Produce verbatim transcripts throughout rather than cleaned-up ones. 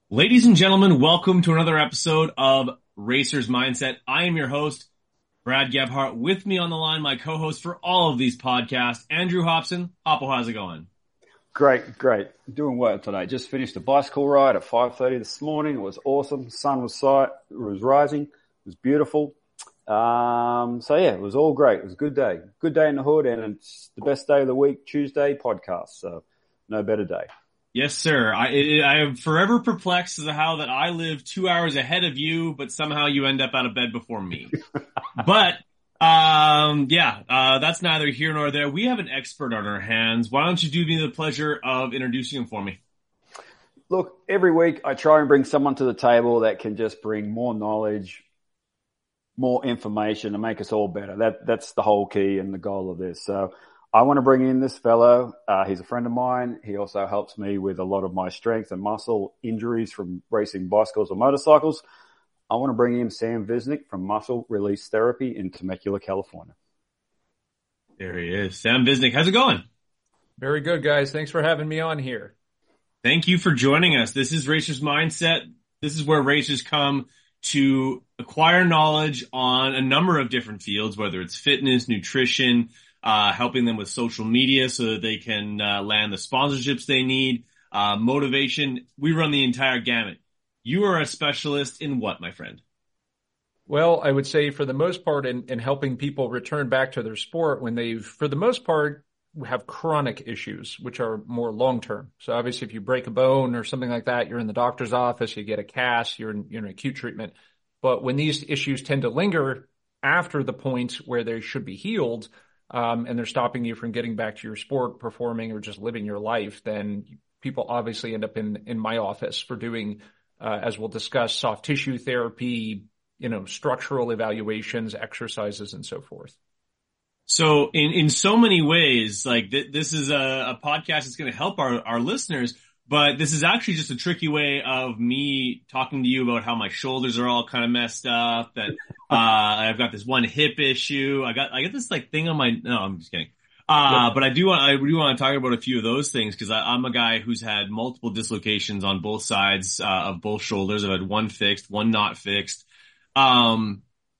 Ladies and gentlemen, welcome to another episode of Racer's Mindset. I am your host, Brad Gebhart. With me on the line, my co-host for all of these podcasts, Andrew Hobson. Hoppo, how's it going? Great, great. Doing well today. Just finished a bicycle ride at five thirty this morning. It was awesome. Sun was sight, it was rising. It was beautiful. Um, so yeah, it was all great. It was a good day. Good day in the hood, and it's the best day of the week, Tuesday podcast. So no better day. Yes, sir. I, it, I am forever perplexed as to how that I live two hours ahead of you, but somehow you end up out of bed before me. But, um, yeah, uh, that's neither here nor there. We have an expert on our hands. Why don't you do me the pleasure of introducing him for me? Look, every week I try and bring someone to the table that can just bring more knowledge, more information and make us all better. That, that's the whole key and the goal of this. So I want to bring in this fellow. Uh, he's a friend of mine. He also helps me with a lot of my strength and muscle injuries from racing bicycles or motorcycles. I want to bring in Sam Visnick from Muscle Release Therapy in Temecula, California. There he is. Sam Visnick. How's it going? Very good, guys. Thanks for having me on here. Thank you for joining us. This is Racer's Mindset. This is where racers come to acquire knowledge on a number of different fields, whether it's fitness, nutrition, uh, helping them with social media so that they can uh, land the sponsorships they need, uh, motivation. We run the entire gamut. You are a specialist in what, my friend? Well, I would say for the most part in, in helping people return back to their sport when they've, for the most part, have chronic issues, which are more long-term. So obviously if you break a bone or something like that, you're in the doctor's office, you get a cast, you're in, you're in acute treatment. But when these issues tend to linger after the point where they should be healed, um, and they're stopping you from getting back to your sport, performing, or just living your life, then people obviously end up in, in my office for doing, uh, as we'll discuss, soft tissue therapy, you know, structural evaluations, exercises, and so forth. So in, in so many ways, like th- this is a, a podcast that's going to help our, our listeners, but this is actually just a tricky way of me talking to you about how my shoulders are all kind of messed up, that, uh, I've got this one hip issue. I got, I got this like thing on my, no, I'm just kidding. Uh, but I do want, I do want to talk about a few of those things because I'm a guy who's had multiple dislocations on both sides, uh, of both shoulders. I've had one fixed, one not fixed. Um,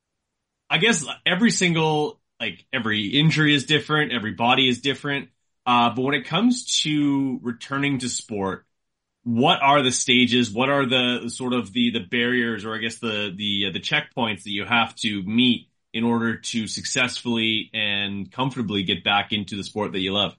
I guess every single, like every injury is different, every body is different. Uh, but when it comes to returning to sport, what are the stages? What are the sort of the, the barriers, or I guess the, the, uh, the checkpoints that you have to meet in order to successfully and comfortably get back into the sport that you love?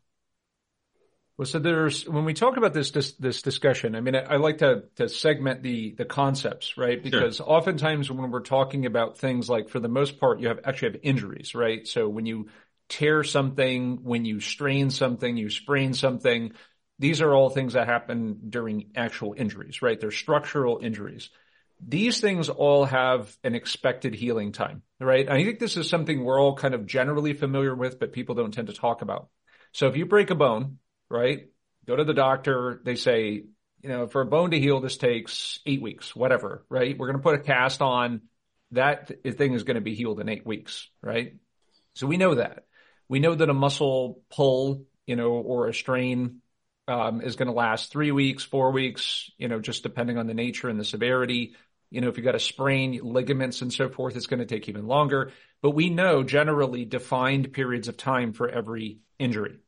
Well, so there's, when we talk about this, this, this discussion, I mean, I, I like to, to segment the, the concepts, right? Because Sure. Oftentimes when we're talking about things like, for the most part, you have actually have injuries, right? So when you tear something, when you strain something, you sprain something, these are all things that happen during actual injuries, right? They're structural injuries. These things all have an expected healing time, right? And I think this is something we're all kind of generally familiar with, but people don't tend to talk about. So if you break a bone, right? Go to the doctor. They say, you know, for a bone to heal, this takes eight weeks, whatever, right? We're going to put a cast on. That thing is going to be healed in eight weeks, right? So we know that. We know that a muscle pull, you know, or a strain, um, is going to last three weeks, four weeks, you know, just depending on the nature and the severity. You know, if you got a sprain, ligaments and so forth, it's going to take even longer. But we know generally defined periods of time for every injury.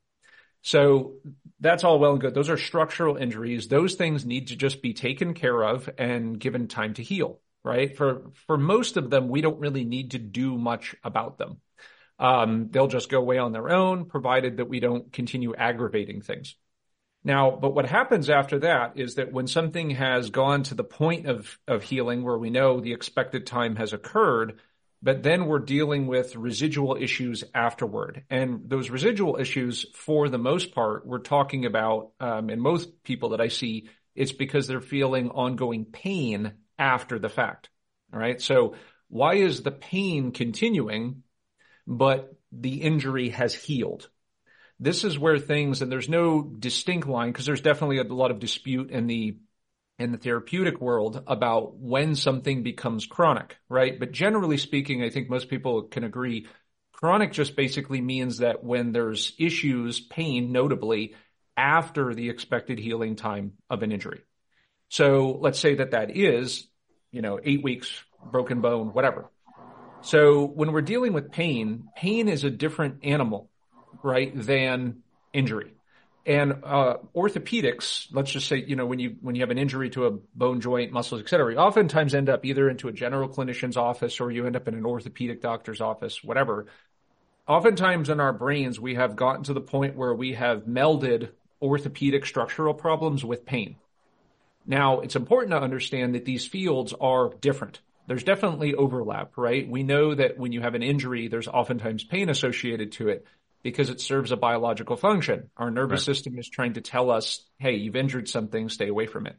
So that's all well and good. Those are structural injuries. Those things need to just be taken care of and given time to heal, right? For, for most of them, we don't really need to do much about them. Um, they'll just go away on their own, provided that we don't continue aggravating things. Now, but what happens after that is that when something has gone to the point of, of healing where we know the expected time has occurred, but then we're dealing with residual issues afterward. And those residual issues, for the most part, we're talking about, um, and most people that I see, it's because they're feeling ongoing pain after the fact. All right. So why is the pain continuing, but the injury has healed? This is where things, and there's no distinct line, because there's definitely a lot of dispute in the in the therapeutic world about when something becomes chronic, right? But generally speaking, I think most people can agree, chronic just basically means that when there's issues, pain, notably, after the expected healing time of an injury. So let's say that that is, you know, eight weeks, broken bone, whatever. So when we're dealing with pain, pain is a different animal, right, than injury. And uh orthopedics, let's just say, you know, when you when you have an injury to a bone joint, muscles, et cetera, you oftentimes end up either into a general clinician's office or you end up in an orthopedic doctor's office, whatever. Oftentimes in our brains, we have gotten to the point where we have melded orthopedic structural problems with pain. Now, it's important to understand that these fields are different. There's definitely overlap, right? We know that when you have an injury, there's oftentimes pain associated to it because it serves a biological function. Our nervous right. system is trying to tell us, hey, you've injured something, stay away from it.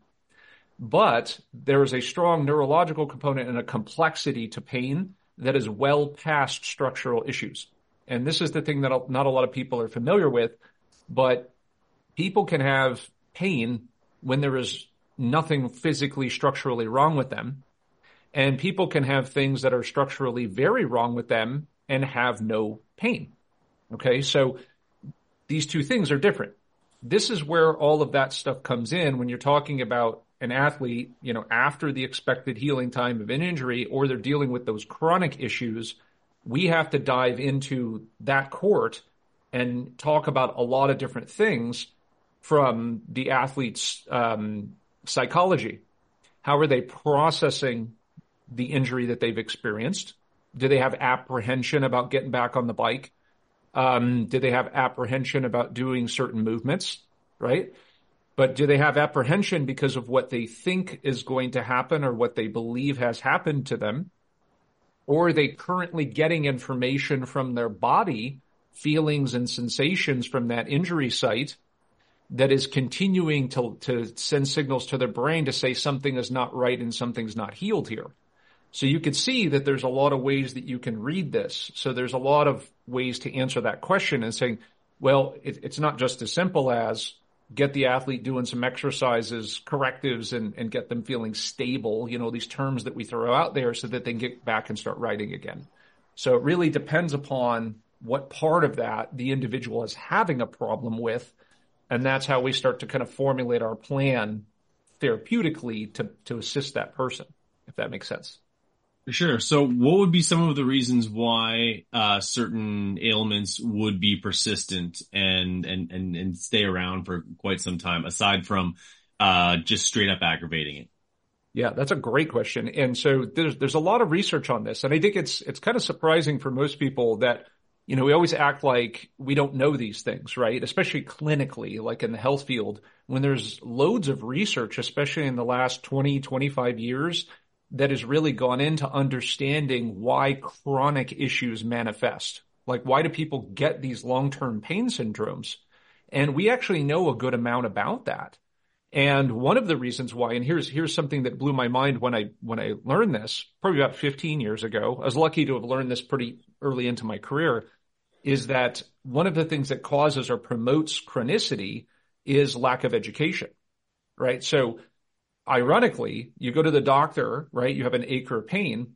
But there is a strong neurological component and a complexity to pain that is well past structural issues. And this is the thing that not a lot of people are familiar with, but people can have pain when there is nothing physically, structurally wrong with them. And people can have things that are structurally very wrong with them and have no pain. Okay, so these two things are different. This is where all of that stuff comes in when you're talking about an athlete, you know, after the expected healing time of an injury, or they're dealing with those chronic issues. We have to dive into that court and talk about a lot of different things from the athlete's um, psychology. How are they processing the injury that they've experienced? Do they have apprehension about getting back on the bike? Um, do they have apprehension about doing certain movements, right? But do they have apprehension because of what they think is going to happen or what they believe has happened to them? Or are they currently getting information from their body, feelings and sensations from that injury site that is continuing to, to send signals to their brain to say something is not right and something's not healed here? So you can see that there's a lot of ways that you can read this. So there's a lot of ways to answer that question and saying, well, it, it's not just as simple as get the athlete doing some exercises, correctives, and, and get them feeling stable, you know, these terms that we throw out there so that they can get back and start riding again. So it really depends upon what part of that the individual is having a problem with. And that's how we start to kind of formulate our plan therapeutically to, to assist that person, if that makes sense. Sure. So what would be some of the reasons why uh certain ailments would be persistent and and and and stay around for quite some time, aside from uh just straight up aggravating it? Yeah, that's a great question. And so there's there's a lot of research on this. And I think it's it's kind of surprising for most people that, you know, we always act like we don't know these things, right? Especially clinically, like in the health field, when there's loads of research, especially in the last twenty, twenty-five years, that has really gone into understanding why chronic issues manifest. Like, why do people get these long-term pain syndromes? And we actually know a good amount about that. And one of the reasons why, and here's here's something that blew my mind when I when I learned this, probably about fifteen years ago. I was lucky to have learned this pretty early into my career, is that one of the things that causes or promotes chronicity is lack of education, right? So ironically, you go to the doctor, right? You have an ache or pain,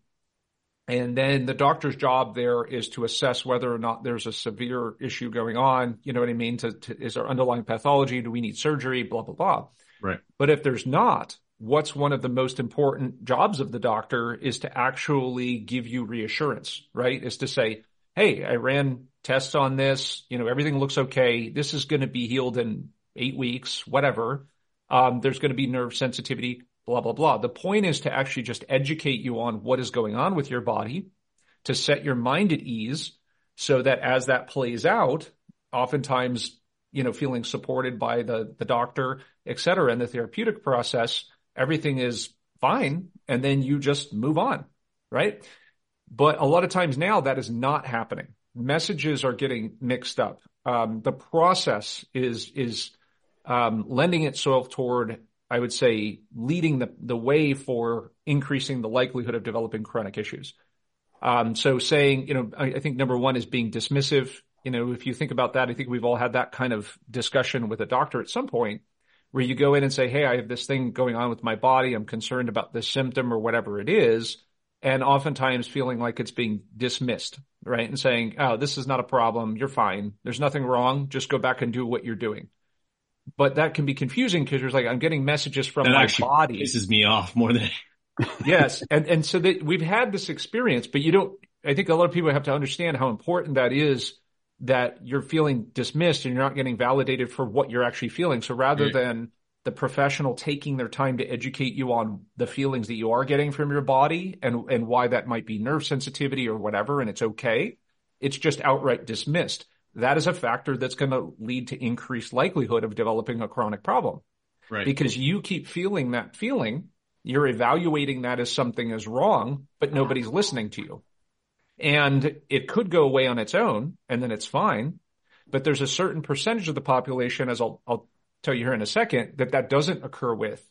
and then the doctor's job there is to assess whether or not there's a severe issue going on. You know what I mean? To, to, is there underlying pathology? Do we need surgery? Blah, blah, blah. Right. But if there's not, what's one of the most important jobs of the doctor is to actually give you reassurance, right? Is to say, hey, I ran tests on this. You know, everything looks okay. This is going to be healed in eight weeks, whatever. Um, there's going to be nerve sensitivity, blah, blah, blah. The point is to actually just educate you on what is going on with your body, to set your mind at ease so that as that plays out, oftentimes, you know, feeling supported by the, the doctor, et cetera, and the therapeutic process, everything is fine. And then you just move on, right? But a lot of times now that is not happening. Messages are getting mixed up. Um, the process is, is, Um, lending itself toward, I would say, leading the, the way for increasing the likelihood of developing chronic issues. Um, so saying, you know, I, I think number one is being dismissive. You know, if you think about that, I think we've all had that kind of discussion with a doctor at some point where you go in and say, hey, I have this thing going on with my body. I'm concerned about this symptom or whatever it is. And oftentimes feeling like it's being dismissed, right? And saying, oh, this is not a problem. You're fine. There's nothing wrong. Just go back and do what you're doing. but that can be confusing because there's like, I'm getting messages from that my actually body. pisses me off more than. Yes. And, and so that we've had this experience, but you don't, I think a lot of people have to understand how important that is, that you're feeling dismissed and you're not getting validated for what you're actually feeling. So rather Right. than the professional taking their time to educate you on the feelings that you are getting from your body and, and why that might be nerve sensitivity or whatever, and it's okay, it's just outright dismissed. That is a factor that's going to lead to increased likelihood of developing a chronic problem. Right. Because you keep feeling that feeling, you're evaluating that as something is wrong, but nobody's listening to you. And it could go away on its own, and then it's fine. But there's a certain percentage of the population, as I'll, I'll tell you here in a second, that that doesn't occur with.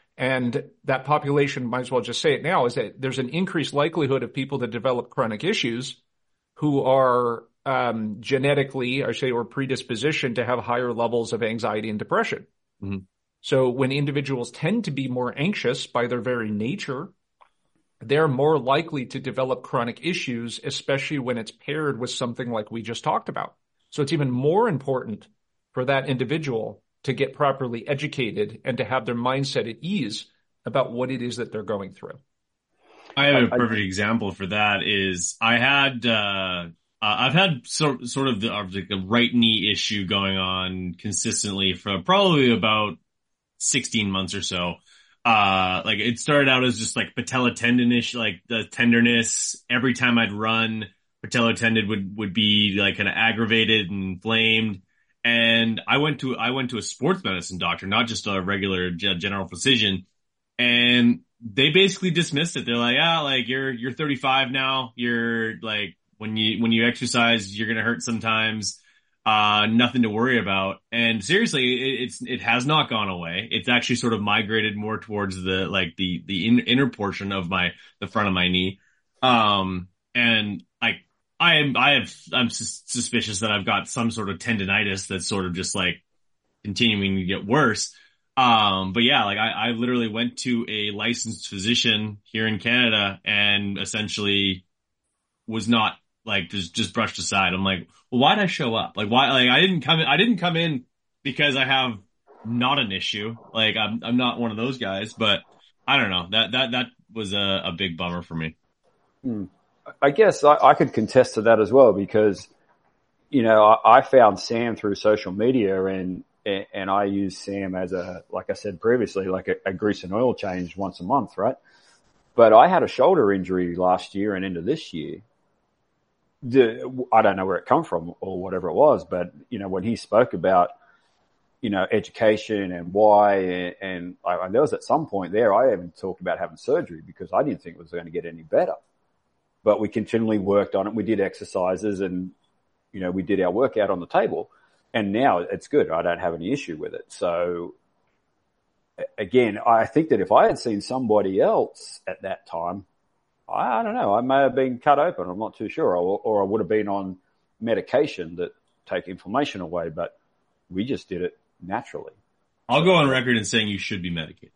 And that population, might as well just say it now, is that there's an increased likelihood of people that develop chronic issues who are um, genetically, I say, or predispositioned to have higher levels of anxiety and depression. Mm-hmm. So when individuals tend to be more anxious by their very nature, they're more likely to develop chronic issues, especially when it's paired with something like we just talked about. So it's even more important for that individual to get properly educated and to have their mindset at ease about what it is that they're going through. I have a perfect example for that is I had, uh, uh I've had sort, sort of the, uh, like a right knee issue going on consistently for probably about sixteen months or so. Uh, like it started out as just like patella tendonish, like the tenderness. Every time I'd run, patella tendon would, would be like kind of aggravated and inflamed. And I went to, I went to a sports medicine doctor, not just a regular general physician. And they basically dismissed it. They're like, yeah, like you're, you're thirty-five now. You're like, when you, when you exercise, you're going to hurt sometimes. Uh, nothing to worry about. And seriously, it, it's, it has not gone away. It's actually sort of migrated more towards the, like the, the in, inner portion of my, the front of my knee. Um, and like, I am, I have, I'm sus- suspicious that I've got some sort of tendonitis that's sort of just like continuing to get worse. Um, but yeah, like I, I literally went to a licensed physician here in Canada and essentially was not like just, just brushed aside. I'm like, well, why'd I show up? Like, why, like I didn't come in, I didn't come in because I have not an issue. Like I'm, I'm not one of those guys, but I don't know. That, that, that was a, a big bummer for me. Hmm. I guess I, I could contest to that as well because, you know, I, I found Sam through social media and, and, and I use Sam as a, like I said previously, like a, a grease and oil change once a month, right? But I had a shoulder injury last year and into this year. The, I don't know where it come from or whatever it was, but, you know, when he spoke about, you know, education and why, and, and I, there was at some point there, I even talked about having surgery because I didn't think it was going to get any better. But we continually worked on it. We did exercises and, you know, we did our workout on the table and now it's good. I don't have any issue with it. So again, I think that if I had seen somebody else at that time, I, I don't know, I may have been cut open. I'm not too sure. Or, or I would have been on medication that take inflammation away, but we just did it naturally. I'll so, go on record in saying you should be medicated.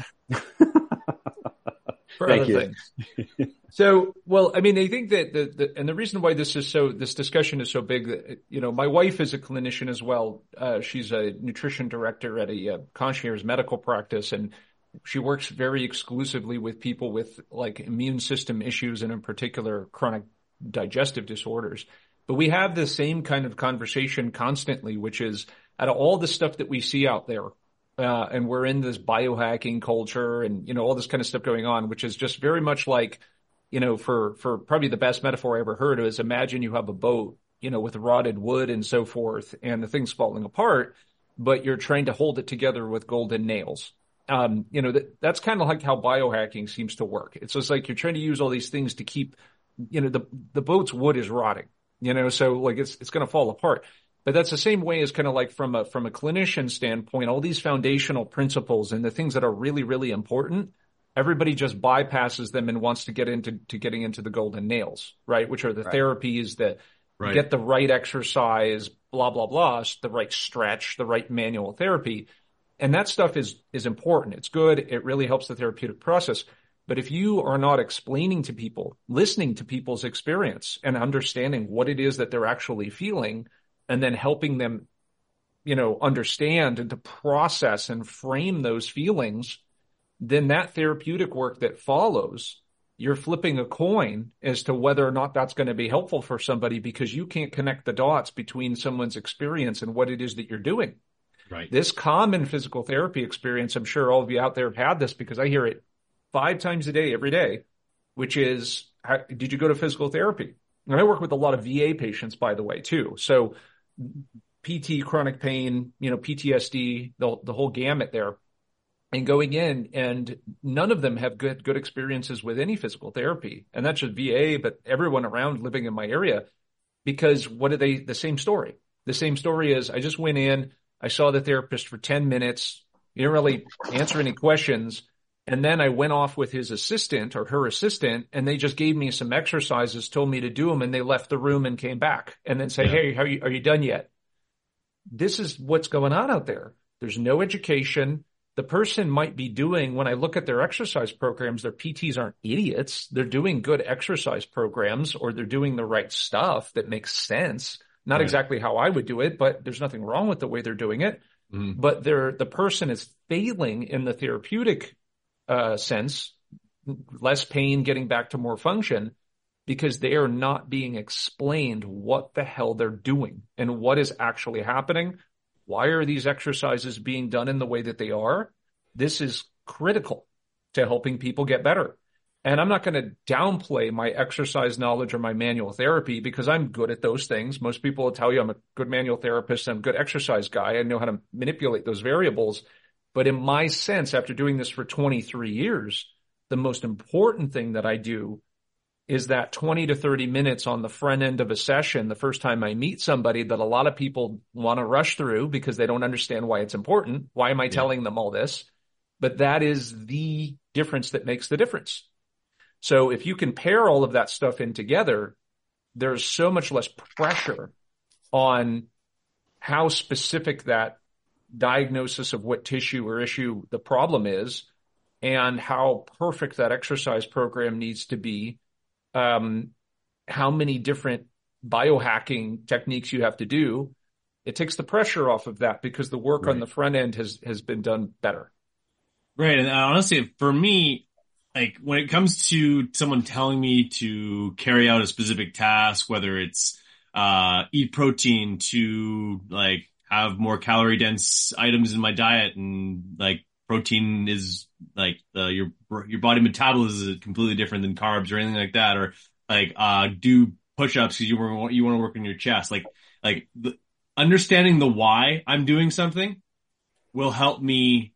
For Thank other you. Things. So, well, I mean, I think that the, the, and the reason why this is so, this discussion is so big that, you know, my wife is a clinician as well. Uh, she's a nutrition director at a uh, concierge medical practice, and she works very exclusively with people with like immune system issues and in particular chronic digestive disorders. But we have the same kind of conversation constantly, which is out of all the stuff that we see out there, Uh, and we're in this biohacking culture and, you know, all this kind of stuff going on, which is just very much like, you know, for, for probably the best metaphor I ever heard is imagine you have a boat, you know, with rotted wood and so forth and the thing's falling apart, but you're trying to hold it together with golden nails. Um, you know, that, that's kind of like how biohacking seems to work. It's just like you're trying to use all these things to keep, you know, the, the boat's wood is rotting, you know, so like it's, it's going to fall apart. But that's the same way as kind of like from a, from a clinician standpoint, all these foundational principles and the things that are really, really important, everybody just bypasses them and wants to get into, to getting into the golden nails, right? Which are the right. therapies that right. get the right exercise, blah, blah, blah, the right stretch, the right manual therapy. And that stuff is, is important. It's good. It really helps the therapeutic process. But if you are not explaining to people, listening to people's experience and understanding what it is that they're actually feeling, and then helping them you know, understand and to process and frame those feelings, then that therapeutic work that follows, you're flipping a coin as to whether or not that's going to be helpful for somebody, because you can't connect the dots between someone's experience and what it is that you're doing. Right. This common physical therapy experience, I'm sure all of you out there have had this because I hear it five times a day, every day, which is, how, did you go to physical therapy? And I work with a lot of V A patients, by the way, too. So P T, chronic pain, you know, P T S D, the, the whole gamut there. And going in, and none of them have good, good experiences with any physical therapy. And that's just V A, but everyone around living in my area, because what are they, the same story. The same story is, I just went in, I saw the therapist for ten minutes. He didn't really answer any questions. And then I went off with his assistant or her assistant, and they just gave me some exercises, told me to do them, and they left the room and came back and then say, yeah. Hey, how are you, are you done yet? This is what's going on out there. There's no education. The person might be doing, when I look at their exercise programs, their P Ts aren't idiots. They're doing good exercise programs, or they're doing the right stuff that makes sense. Not right. exactly how I would do it, but there's nothing wrong with the way they're doing it. Mm. But they're, the person is failing in the therapeutic uh, sense, less pain, getting back to more function, because they are not being explained what the hell they're doing and what is actually happening. Why are these exercises being done in the way that they are? This is critical to helping people get better. And I'm not going to downplay my exercise knowledge or my manual therapy, because I'm good at those things. Most people will tell you I'm a good manual therapist. I'm a good exercise guy. I know how to manipulate those variables. But in my sense, after doing this for twenty-three years, the most important thing that I do is that twenty to thirty minutes on the front end of a session, the first time I meet somebody, that a lot of people want to rush through because they don't understand why it's important. Why am I yeah. telling them all this? But that is the difference that makes the difference. So if you can pair all of that stuff in together, there's so much less pressure on how specific that diagnosis of what tissue or issue the problem is, and how perfect that exercise program needs to be. Um, how many different biohacking techniques you have to do. It takes the pressure off of that, because the work right. on the front end has, has been done better. Right. And honestly, for me, like when it comes to someone telling me to carry out a specific task, whether it's, uh, eat protein, to like have more calorie dense items in my diet, and like protein is like the, your, your body metabolism is completely different than carbs or anything like that. Or like, uh, do push-ups because you want, you want to work on your chest. Like, like the, understanding the why I'm doing something will help me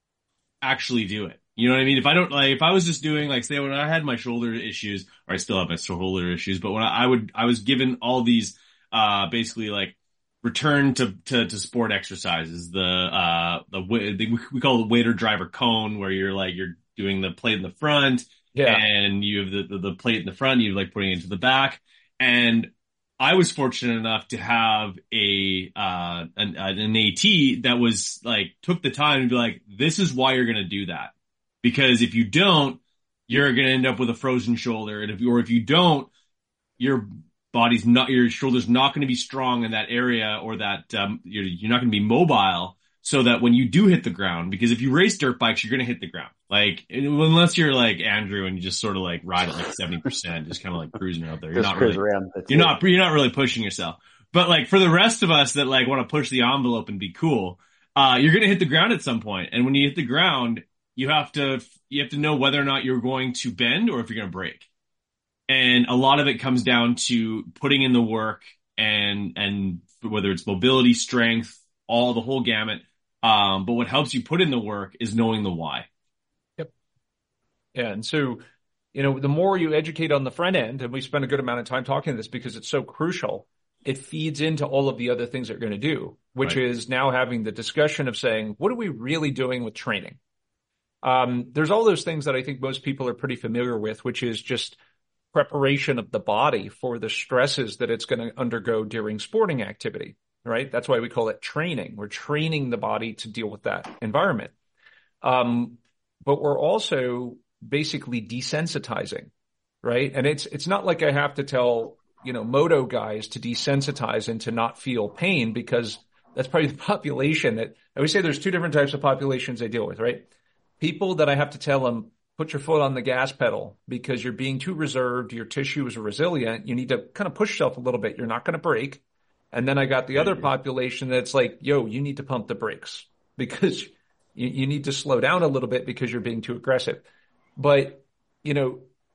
actually do it. You know what I mean? If I don't, like, if I was just doing, like, say when I had my shoulder issues, or I still have my shoulder issues, but when I, I would, I was given all these, uh, basically like return to, to, to sport exercises, the, uh, the, the, we call it the waiter driver cone, where you're like, you're doing the plate in the front, yeah. and you have the, the, the plate in the front, you're like putting it into the back. And I was fortunate enough to have a, uh, an, an AT that was like, took the time to be like, this is why you're going to do that. Because if you don't, you're going to end up with a frozen shoulder. And if you, or if you don't, your body's not, your shoulder's not going to be strong in that area, or that, um, you're, you're not going to be mobile, so that when you do hit the ground, because if you race dirt bikes, you're going to hit the ground. Like, unless you're like Andrew and you just sort of like ride at like seventy percent, just kind of like cruising out there. You're just not really, around. you're it. not, you're not really pushing yourself. But like for the rest of us that like want to push the envelope and be cool, uh, you're going to hit the ground at some point. And when you hit the ground, you have to, you have to know whether or not you're going to bend or if you're going to break. And a lot of it comes down to putting in the work, and, and whether it's mobility, strength, all the whole gamut. Um, but what helps you put in the work is knowing the why. Yep. Yeah. And so, you know, the more you educate on the front end, and we spend a good amount of time talking this because it's so crucial, it feeds into all of the other things that you're going to do, which right. is now having the discussion of saying, what are we really doing with training? Um, there's all those things that I think most people are pretty familiar with, which is just preparation of the body for the stresses that it's going to undergo during sporting activity, right? That's why we call it training. We're training the body to deal with that environment. Um, but we're also basically desensitizing, right? And it's, it's not like I have to tell, you know, moto guys to desensitize and to not feel pain, because That's probably the population that I always say there's two different types of populations I deal with, right? People that I have to tell them, put your foot on the gas pedal because you're being too reserved. Your tissue is resilient. You need to kind of push yourself a little bit. You're not going to break. And then I got the other population that's like, yo, you need to pump the brakes because you, you need to slow down a little bit because you're being too aggressive. But, you know,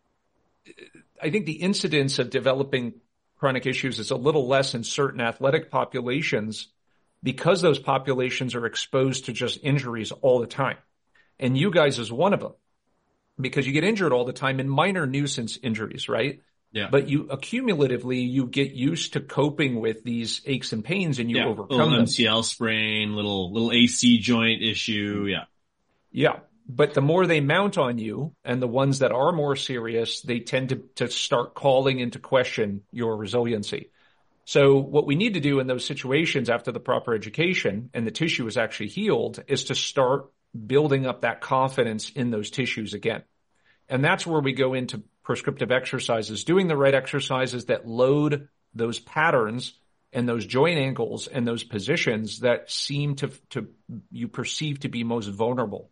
I think the incidence of developing chronic issues is a little less in certain athletic populations because those populations are exposed to just injuries all the time. And you guys is one of them because you get injured all the time in minor nuisance injuries, right? Yeah. But you accumulatively, you get used to coping with these aches and pains and you yeah. overcome little them. M C L sprain, little, little A C joint issue. Yeah. Yeah. But the more they mount on you and the ones that are more serious, they tend to, to start calling into question your resiliency. So what we need to do in those situations after the proper education and the tissue is actually healed is to start building up that confidence in those tissues again. And that's where we go into prescriptive exercises, doing the right exercises that load those patterns and those joint angles and those positions that seem to, to you perceive to be most vulnerable.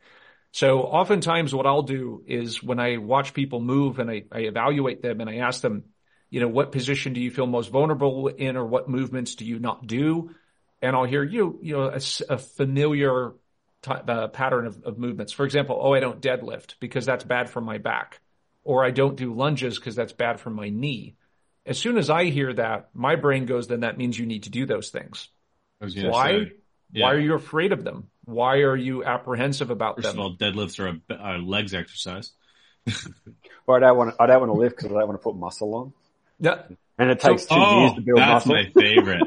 So oftentimes what I'll do is when I watch people move and I, I evaluate them and I ask them, you know, what position do you feel most vulnerable in or what movements do you not do? And I'll hear you, you know, a, a familiar t- uh, pattern of, of movements. For example, oh, I don't deadlift because that's bad for my back. Or I don't do lunges because that's bad for my knee. As soon as I hear that, my brain goes, then that means you need to do those things. Why? Say, yeah. Why are you afraid of them? Why are you apprehensive about First them? of all, deadlifts are a, a legs exercise. Or I don't want to, I don't want to lift because I don't want to put muscle on. Yeah. And it takes so, two oh, years to build that's muscle. That's my favorite.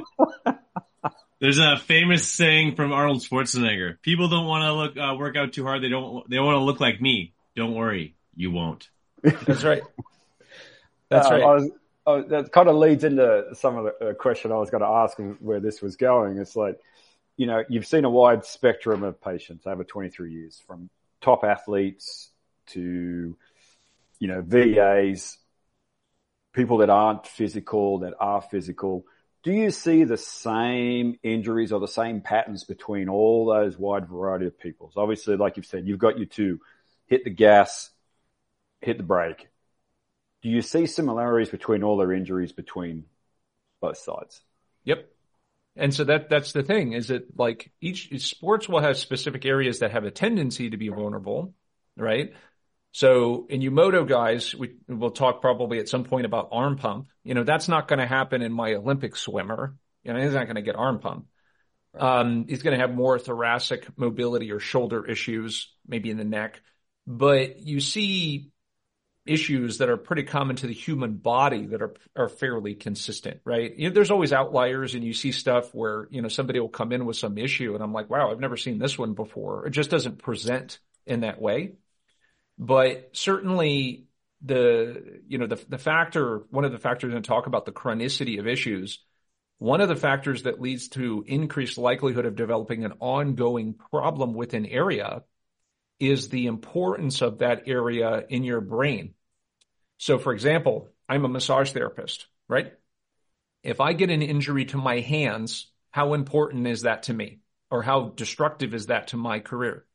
There's a famous saying from Arnold Schwarzenegger. People don't want to look, uh, work out too hard. They don't, they don't want to look like me. Don't worry. You won't. That's right. That's uh, right. I was, I was, that kind of leads into some of the uh, question I was going to ask and where this was going. It's like, you know, you've seen a wide spectrum of patients over twenty-three years, from top athletes to, you know, V As, people that aren't physical, that are physical. Do you see the same injuries or the same patterns between all those wide variety of people? So obviously, like you've said, you've got your two, hit the gas, hit the brake. Do you see similarities between all their injuries between both sides? Yep. And so that, that's the thing is that like each sports will have specific areas that have a tendency to be vulnerable, right? So in you moto guys, we will talk probably at some point about arm pump. You know, that's not going to happen in my Olympic swimmer. You know, he's not going to get arm pump. Right. Um, he's going to have more thoracic mobility or shoulder issues, maybe in the neck. But you see issues that are pretty common to the human body that are are fairly consistent, right? You know, there's always outliers and you see stuff where, you know, somebody will come in with some issue and I'm like, wow, I've never seen this one before. It just doesn't present in that way. But certainly the, you know, the, the factor, one of the factors in talk about the chronicity of issues, one of the factors that leads to increased likelihood of developing an ongoing problem with an area is the importance of that area in your brain. So for example, I'm a massage therapist, right? If I get an injury to my hands, how important is that to me? Or how destructive is that to my career?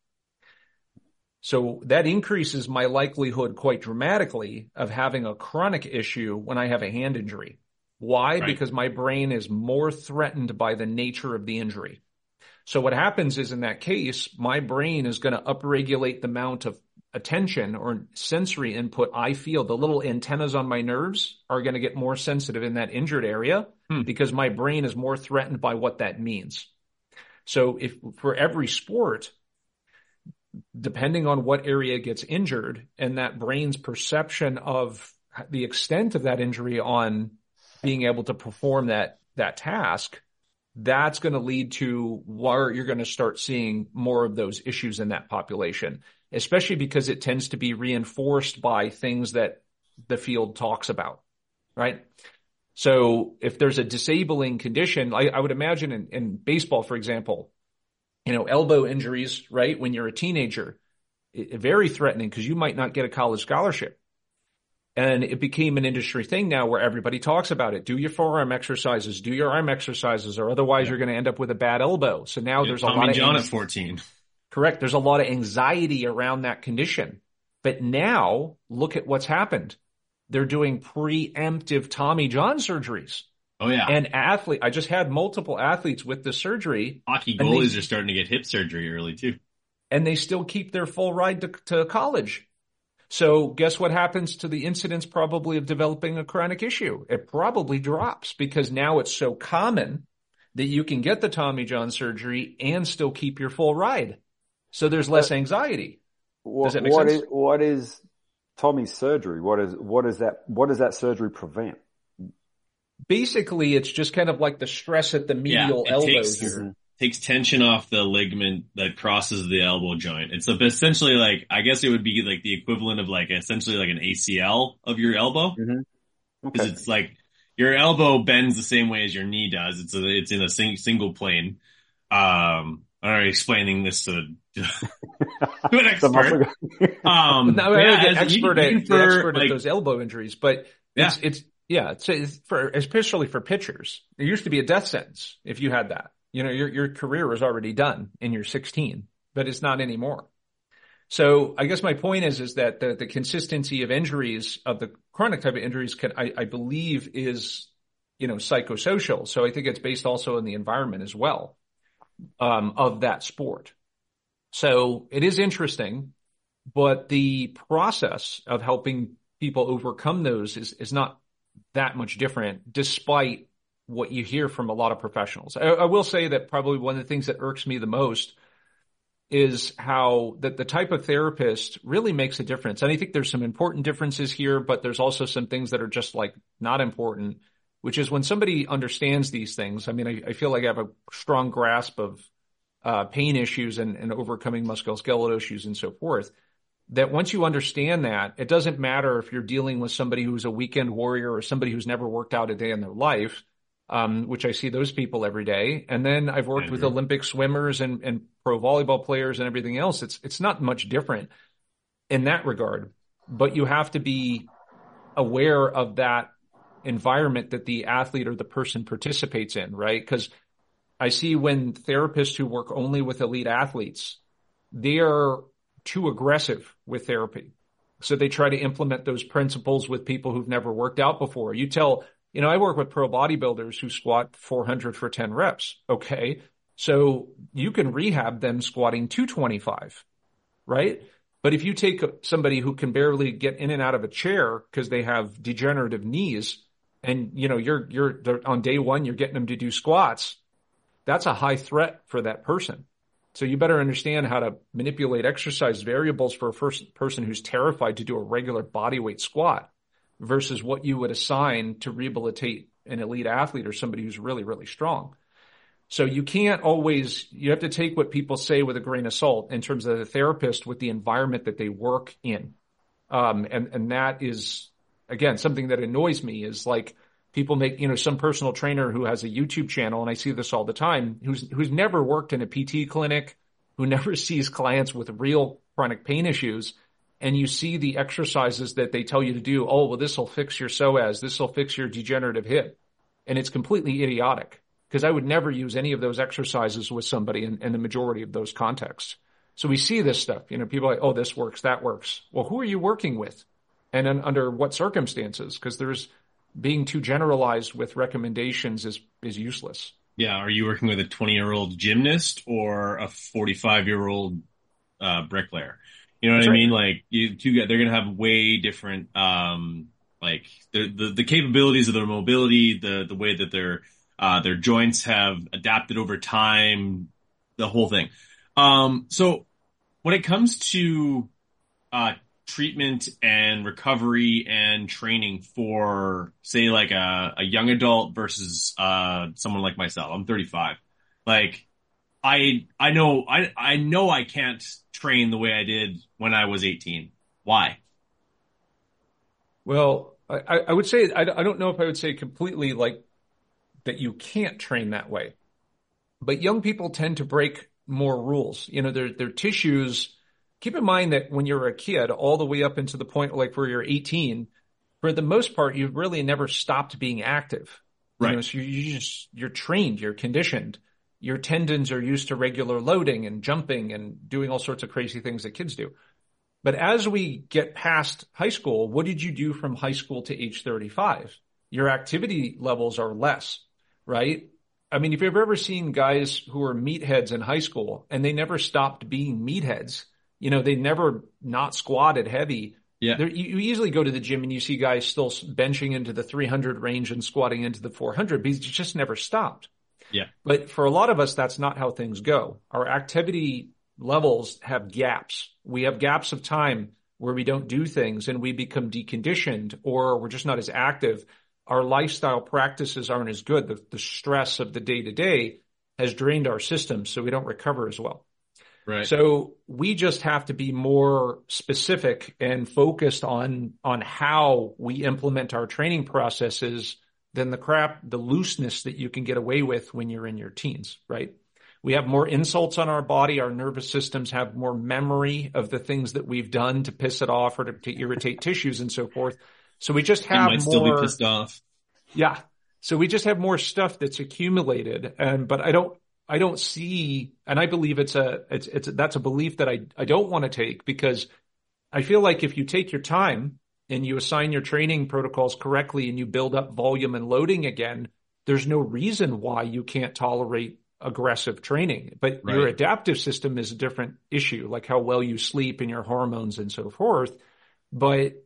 So that increases my likelihood quite dramatically of having a chronic issue when I have a hand injury. Why? Right. Because my brain is more threatened by the nature of the injury. So what happens is in that case, my brain is going to upregulate the amount of attention or sensory input I feel. The little antennas on my nerves are going to get more sensitive in that injured area hmm. because my brain is more threatened by what that means. So if for every sport, depending on what area gets injured and that brain's perception of the extent of that injury on being able to perform that, that task, that's going to lead to where you're going to start seeing more of those issues in that population, especially because it tends to be reinforced by things that the field talks about, right? So if there's a disabling condition, I, I would imagine in, in baseball, for example, you know, elbow injuries, right? When you're a teenager, it, very threatening because you might not get a college scholarship. And it became an industry thing now where everybody talks about it. Do your forearm exercises, do your arm exercises, or otherwise yeah. you're going to end up with a bad elbow. So now yeah, there's Tommy a lot of John at fourteen. Correct. There's a lot of anxiety around that condition. But now look at what's happened. They're doing preemptive Tommy John surgeries. Oh yeah. And athlete, I just had multiple athletes with the surgery. Hockey goalies they, are starting to get hip surgery early too. And they still keep their full ride to, to college. So guess what happens to the incidence probably of developing a chronic issue? It probably drops because now it's so common that you can get the Tommy John surgery and still keep your full ride. So there's less anxiety. What, does that make what sense? Is, what is Tommy's surgery? What is, what is that, what does that surgery prevent? Basically, it's just kind of like the stress at the medial yeah, elbow takes, here. Takes tension off the ligament that crosses the elbow joint. It's essentially like, I guess it would be like the equivalent of like essentially like an A C L of your elbow. Mm-hmm. Because okay. it's like your elbow bends the same way as your knee does. It's a, it's in a sing, single plane. Um, I'm already explaining this to, to an expert. um, no, I yeah, get expert, at, for, expert like, at those elbow injuries, but yeah. it's, it's, yeah, it's, it's for, especially for pitchers. There used to be a death sentence if you had that. You know, your, your career was already done and you're sixteen, but it's not anymore. So I guess my point is, is that the, the consistency of injuries, of the chronic type of injuries can, I, I believe is, you know, psychosocial. So I think it's based also in the environment as well, um, of that sport. So it is interesting, but the process of helping people overcome those is, is not that much different, despite what you hear from a lot of professionals. I, I will say that probably one of the things that irks me the most is how that the type of therapist really makes a difference. And I think there's some important differences here, but there's also some things that are just like not important, which is when somebody understands these things. I mean, I, I feel like I have a strong grasp of uh, pain issues and, and overcoming musculoskeletal issues and so forth. That once you understand that, it doesn't matter if you're dealing with somebody who's a weekend warrior or somebody who's never worked out a day in their life. Um, which I see those people every day. And then I've worked Andrew. with Olympic swimmers and, and pro volleyball players and everything else. It's, it's not much different in that regard, but you have to be aware of that environment that the athlete or the person participates in, right? Because I see when therapists who work only with elite athletes, they are too aggressive with therapy. So they try to implement those principles with people who've never worked out before. You tell You know, I work with pro bodybuilders who squat four hundred for ten reps. Okay. So you can rehab them squatting two twenty-five, right? But if you take somebody who can barely get in and out of a chair because they have degenerative knees and, you know, you're, you're on day one, you're getting them to do squats. That's a high threat for that person. So you better understand how to manipulate exercise variables for a first person who's terrified to do a regular body weight squat versus what you would assign to rehabilitate an elite athlete or somebody who's really, really strong. So you can't always, you have to take what people say with a grain of salt in terms of the therapist with the environment that they work in. Um, and, and that is, again, something that annoys me is like people make, you know, some personal trainer who has a YouTube channel, and I see this all the time, who's, who's never worked in a P T clinic, who never sees clients with real chronic pain issues. And you see the exercises that they tell you to do. Oh, well, this will fix your psoas. This will fix your degenerative hip. And it's completely idiotic because I would never use any of those exercises with somebody in, in the majority of those contexts. So we see this stuff, you know, people are like, oh, this works, that works. Well, who are you working with? And then under what circumstances? Because there's being too generalized with recommendations is, is useless. Yeah. Are you working with a twenty year old gymnast or a forty-five year old uh, bricklayer? You know what That's I mean? Right. Like you two get, they're going to have way different, um, like the, the, the capabilities of their mobility, the, the way that their, uh, their joints have adapted over time, the whole thing. Um, so when it comes to, uh, treatment and recovery and training for say like a, a young adult versus, uh, someone like myself, I'm thirty-five. Like, I, I know, I, I know I can't train the way I did when I was eighteen. Why? Well, I, I would say, I, I don't know if I would say completely like that you can't train that way, but young people tend to break more rules. You know, their, their tissues, keep in mind that when you're a kid all the way up into the point like where you're eighteen, for the most part, you've really never stopped being active. Right. You know, so you, you just, you're trained, you're conditioned. Your tendons are used to regular loading and jumping and doing all sorts of crazy things that kids do. But as we get past high school, what did you do from high school to age thirty-five? Your activity levels are less, right? I mean, if you've ever seen guys who were meatheads in high school and they never stopped being meatheads, you know, they never not squatted heavy. Yeah. There, you, you easily go to the gym and you see guys still benching into the three hundred range and squatting into the four hundred because you just never stopped. Yeah. But for a lot of us, that's not how things go. Our activity levels have gaps. We have gaps of time where we don't do things and we become deconditioned, or we're just not as active. Our lifestyle practices aren't as good. The, the stress of the day to day has drained our systems, so we don't recover as well. Right. So we just have to be more specific and focused on, on how we implement our training processes than the crap, the looseness that you can get away with when you're in your teens, right? We have more insults on our body. Our nervous systems have more memory of the things that we've done to piss it off or to, to irritate tissues and so forth. So we just have you might more. Still be pissed off. Yeah. So we just have more stuff that's accumulated. And, but I don't, I don't see, and I believe it's a, it's, it's, that's a belief that I, I don't want to take, because I feel like if you take your time and you assign your training protocols correctly and you build up volume and loading again, there's no reason why you can't tolerate aggressive training. But right. Your adaptive system is a different issue, like how well you sleep and your hormones and so forth. But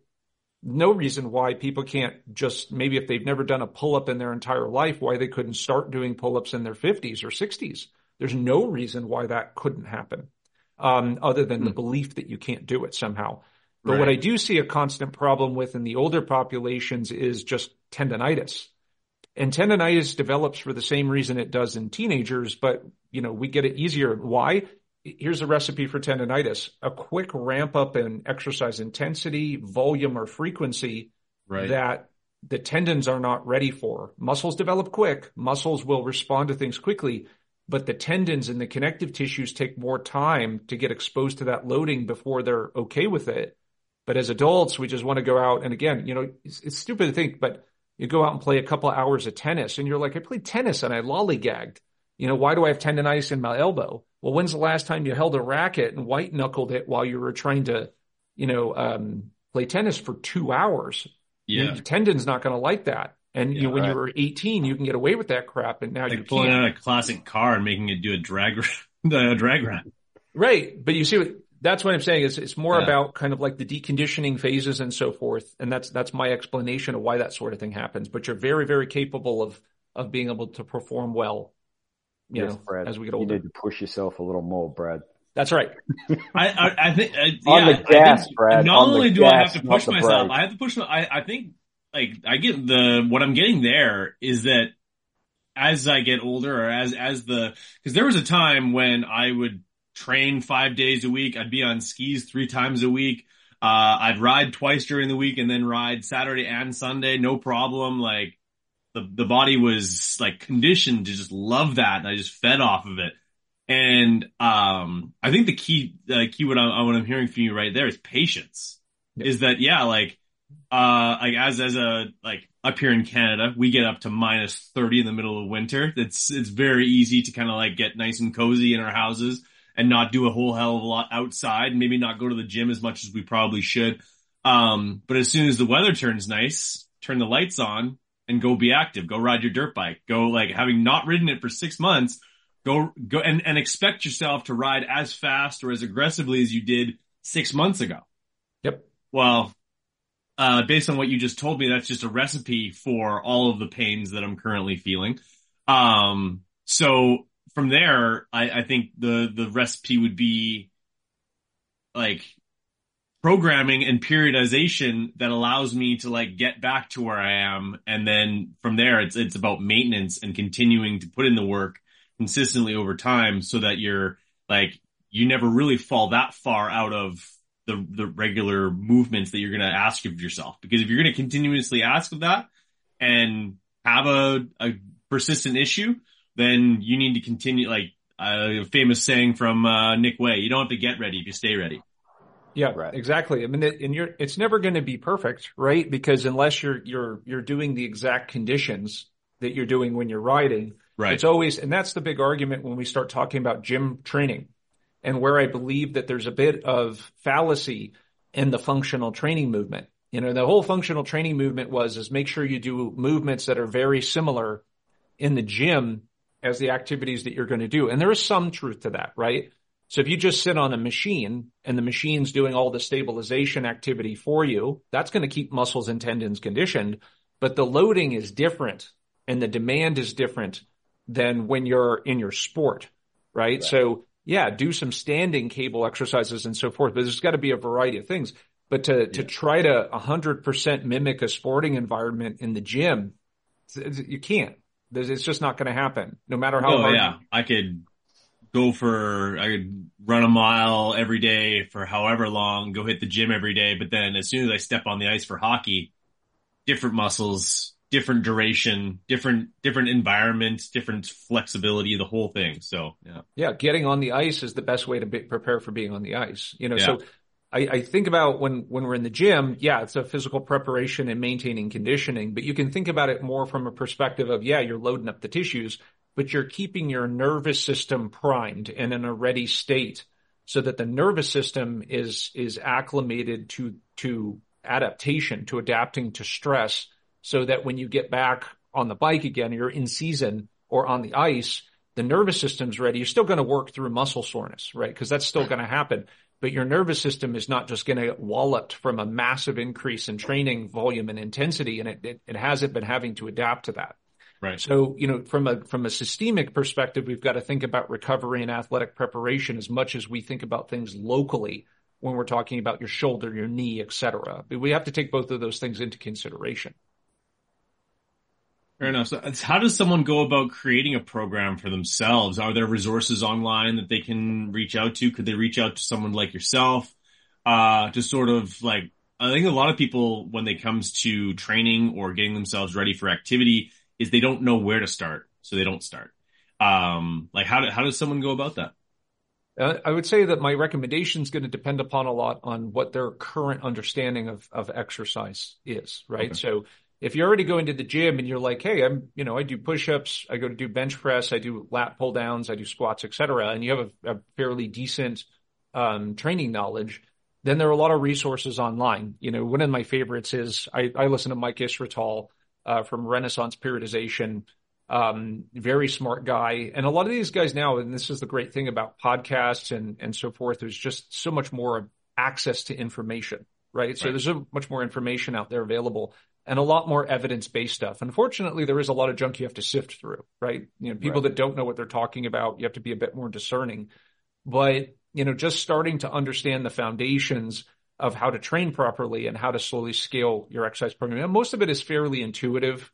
no reason why people can't just, maybe if they've never done a pull-up in their entire life, why they couldn't start doing pull-ups in their fifties or sixties. There's no reason why that couldn't happen, um, other than hmm. the belief that you can't do it somehow. But right. What I do see a constant problem with in the older populations is just tendonitis. And tendonitis develops for the same reason it does in teenagers, but, you know, we get it easier. Why? Here's a recipe for tendonitis: a quick ramp up in exercise intensity, volume, or frequency right. that the tendons are not ready for. Muscles develop quick. Muscles will respond to things quickly, but the tendons and the connective tissues take more time to get exposed to that loading before they're okay with it. But as adults, we just want to go out. And again, you know, it's, it's stupid to think, but you go out and play a couple of hours of tennis and you're like, I played tennis and I lollygagged. You know, why do I have tendonitis in my elbow? Well, when's the last time you held a racket and white knuckled it while you were trying to, you know, um, play tennis for two hours? Yeah. Your tendon's not going to like that. And yeah, you know, when right. you were eighteen, you can get away with that crap. And now like you pulling can't. out a classic car and making it do a drag, a drag run. Right. But you see what, that's what I'm saying. It's, it's more yeah. about kind of like the deconditioning phases and so forth. And that's, that's my explanation of why that sort of thing happens. But you're very, very capable of, of being able to perform well, you yes, know, Brad. as we get older. You need to push yourself a little more, Brad. That's right. I, I, I think, uh, yeah, on the gas, think, Brad. Not on only the do gas, I have to push myself, brake. I have to push, I, I think, like, I get the, what I'm getting there is that as I get older, or as, as the, cause there was a time when I would train five days a week. I'd be on skis three times a week. Uh, I'd ride twice during the week and then ride Saturday and Sunday. No problem. Like the, the body was like conditioned to just love that. And I just fed off of it. And, um, I think the key, uh, key what I'm, what I'm hearing from you right there is patience. Yep. Is that, yeah, like, uh, like as, as a, like up here in Canada, we get up to minus thirty in the middle of winter. It's, it's very easy to kind of like get nice and cozy in our houses and not do a whole hell of a lot outside, maybe not go to the gym as much as we probably should. Um, but as soon as the weather turns nice, turn the lights on and go be active, go ride your dirt bike, go like having not ridden it for six months, go, go and, and expect yourself to ride as fast or as aggressively as you did six months ago. Yep. Well, uh, based on what you just told me, that's just a recipe for all of the pains that I'm currently feeling. Um, so, From there, I, I think the, the recipe would be like programming and periodization that allows me to like get back to where I am. And then from there, it's, it's about maintenance and continuing to put in the work consistently over time so that you're like, you never really fall that far out of the, the regular movements that you're going to ask of yourself. Because if you're going to continuously ask of that and have a, a persistent issue, then you need to continue, like uh, a famous saying from uh, Nick Way, you don't have to get ready if you stay ready. Yeah, Right. exactly. I mean, it, and you're, it's never going to be perfect, right? Because unless you're, you're, you're doing the exact conditions that you're doing when you're riding, Right. it's always, and that's the big argument when we start talking about gym training, and where I believe that there's a bit of fallacy in the functional training movement. You know, the whole functional training movement was, is make sure you do movements that are very similar in the gym as the activities that you're going to do. And there is some truth to that, right? So if you just sit on a machine and the machine's doing all the stabilization activity for you, that's going to keep muscles and tendons conditioned. But the loading is different and the demand is different than when you're in your sport, right? right. So yeah, do some standing cable exercises and so forth, but there's got to be a variety of things. But to, yeah. to try to one hundred percent mimic a sporting environment in the gym, you can't. It's just not going to happen, no matter how oh, hard. Yeah, I could go for, I could run a mile every day for however long, go hit the gym every day. But then as soon as I step on the ice for hockey, different muscles, different duration, different, different environment, different flexibility, the whole thing. So, yeah. Yeah. Getting on the ice is the best way to be, prepare for being on the ice. You know, yeah. so I, I think about when, when we're in the gym, yeah, it's a physical preparation and maintaining conditioning, but you can think about it more from a perspective of, yeah, you're loading up the tissues, but you're keeping your nervous system primed and in a ready state so that the nervous system is, is acclimated to, to adaptation, to adapting to stress, so that when you get back on the bike again, you're in season or on the ice, the nervous system's ready. You're still going to work through muscle soreness, right? Because that's still going to happen. But your nervous system is not just going to get walloped from a massive increase in training volume and intensity, and it, it, it hasn't been having to adapt to that. Right. So, you know, from a, from a systemic perspective, we've got to think about recovery and athletic preparation as much as we think about things locally when we're talking about your shoulder, your knee, et cetera. But we have to take both of those things into consideration. Fair enough. So how does someone go about creating a program for themselves? Are there resources online that they can reach out to? Could they reach out to someone like yourself, uh, to sort of like, I think a lot of people, when it comes to training or getting themselves ready for activity, is they don't know where to start. So they don't start. Um, like how, do, how does someone go about that? Uh, I would say that my recommendation is going to depend upon a lot on what their current understanding of, of exercise is, right? Okay. So if you're already going to the gym and you're like, hey, I'm, you know, I do push-ups, I go to do bench press, I do lat pull downs, I do squats, et cetera, and you have a, a fairly decent um, training knowledge, then there are a lot of resources online. You know, one of my favorites is I, I listen to Mike Israetel uh, from Renaissance Periodization, um, very smart guy. And a lot of these guys now, and this is the great thing about podcasts and, and so forth, there's just so much more access to information, right? right. So there's so much more information out there available, and a lot more evidence-based stuff. Unfortunately, there is a lot of junk you have to sift through, right? You know, people right. that don't know what they're talking about, you have to be a bit more discerning. But, you know, just starting to understand the foundations of how to train properly and how to slowly scale your exercise program. And most of it is fairly intuitive,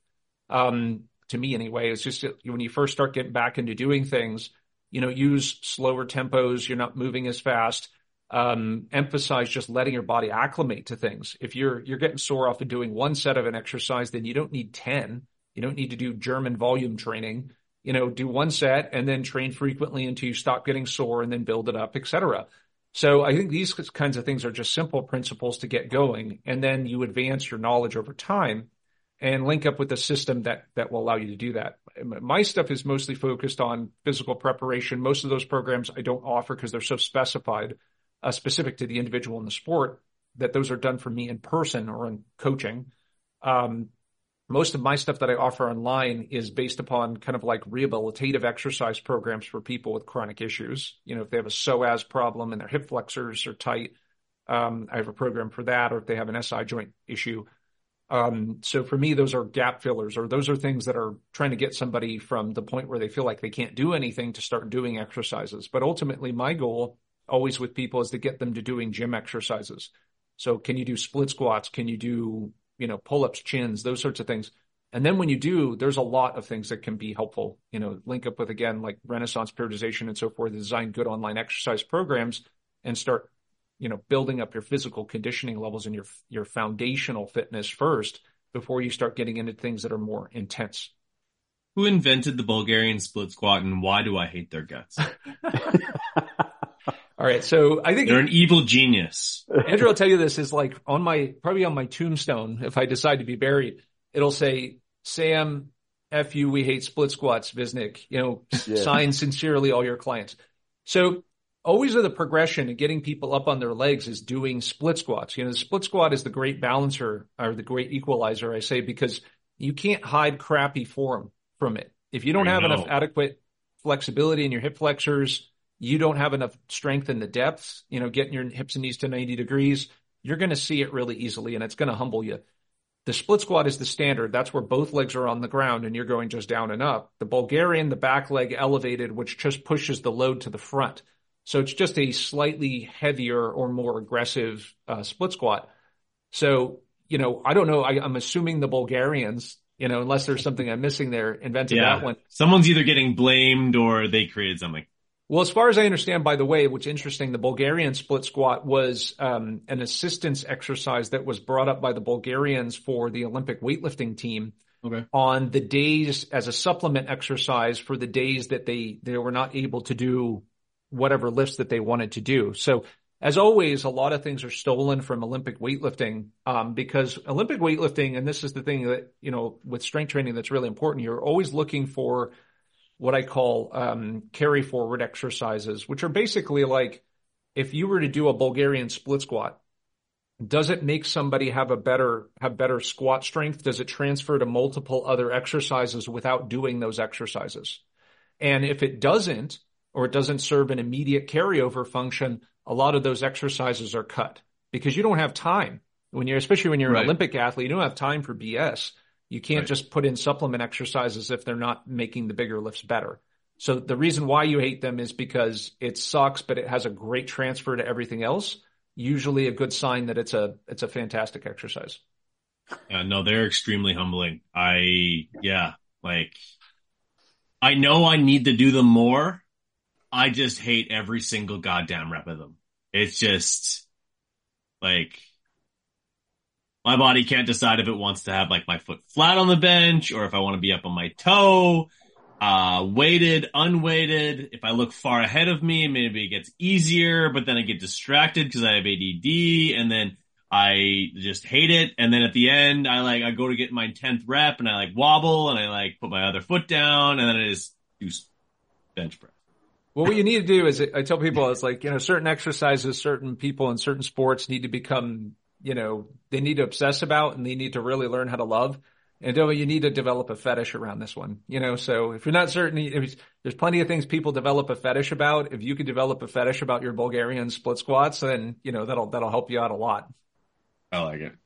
um, to me anyway. It's just when you first start getting back into doing things, you know, use slower tempos. You're not moving as fast. Um, emphasize just letting your body acclimate to things. If you're, you're getting sore off of doing one set of an exercise, then you don't need ten. You don't need to do German volume training. You know, do one set and then train frequently until you stop getting sore and then build it up, et cetera. So I think these kinds of things are just simple principles to get going. And then you advance your knowledge over time and link up with a system that, that will allow you to do that. My stuff is mostly focused on physical preparation. Most of those programs I don't offer because they're so specified. Uh, specific to the individual in the sport, that those are done for me in person or in coaching. Um, most of my stuff that I offer online is based upon kind of like rehabilitative exercise programs for people with chronic issues. You know, if they have a psoas problem and their hip flexors are tight, um, I have a program for that, or if they have an S I joint issue. Um, so for me, those are gap fillers, or those are things that are trying to get somebody from the point where they feel like they can't do anything to start doing exercises. But ultimately, my goal always with people is to get them to doing gym exercises. So can you do split squats? Can you do, you know, pull-ups, chins, those sorts of things? And then when you do, there's a lot of things that can be helpful, you know, link up with, again, like Renaissance Periodization and so forth, design good online exercise programs and start, you know, building up your physical conditioning levels and your, your foundational fitness first before you start getting into things that are more intense. Who invented the Bulgarian split squat and why do I hate their guts? All right. So I think they're an evil genius. Andrew will tell you this is like on my, probably on my tombstone, if I decide to be buried, it'll say, Sam, F you, we hate split squats, Visnik, you know, yeah. Sign sincerely all your clients. So always with the progression of getting people up on their legs is doing split squats. You know, the split squat is the great balancer or the great equalizer, I say, because you can't hide crappy form from it. If you don't have enough adequate flexibility in your hip flexors, you don't have enough strength in the depths, you know, getting your hips and knees to ninety degrees, you're going to see it really easily and it's going to humble you. The split squat is the standard. That's where both legs are on the ground and you're going just down and up. The Bulgarian, the back leg elevated, which just pushes the load to the front. So it's just a slightly heavier or more aggressive uh, split squat. So, you know, I don't know. I, I'm assuming the Bulgarians, you know, unless there's something I'm missing there, invented yeah. that one. Someone's either getting blamed or they created something. Well, as far as I understand, by the way, which is interesting, the Bulgarian split squat was um, an assistance exercise that was brought up by the Bulgarians for the Olympic weightlifting team okay. on the days as a supplement exercise for the days that they, they were not able to do whatever lifts that they wanted to do. So as always, a lot of things are stolen from Olympic weightlifting um, because Olympic weightlifting, and this is the thing that, you know, with strength training that's really important, you're always looking for what I call um, carry forward exercises, which are basically like if you were to do a Bulgarian split squat, does it make somebody have a better, have better squat strength? Does it transfer to multiple other exercises without doing those exercises? And if it doesn't, or it doesn't serve an immediate carryover function, a lot of those exercises are cut because you don't have time when you're, especially when you're right. an Olympic athlete, you don't have time for B S. You can't right. just put in supplement exercises if they're not making the bigger lifts better. So the reason why you hate them is because it sucks, but it has a great transfer to everything else. Usually a good sign that it's a, it's a fantastic exercise. Yeah, no, they're extremely humbling. I, yeah, like I know I need to do them more. I just hate every single goddamn rep of them. It's just like my body can't decide if it wants to have like my foot flat on the bench or if I want to be up on my toe, uh, weighted, unweighted. If I look far ahead of me, maybe it gets easier, but then I get distracted because I have A D D and then I just hate it. And then at the end, I like, I go to get my tenth rep and I like wobble and I like put my other foot down and then I just do bench press. Well, what you need to do is I tell people it's like, you know, certain exercises, certain people in certain sports need to become, you know, they need to obsess about and they need to really learn how to love. And you need to develop a fetish around this one, you know, so if you're not certain, if there's plenty of things people develop a fetish about. If you could develop a fetish about your Bulgarian split squats, then, you know, that'll, that'll help you out a lot. I like it.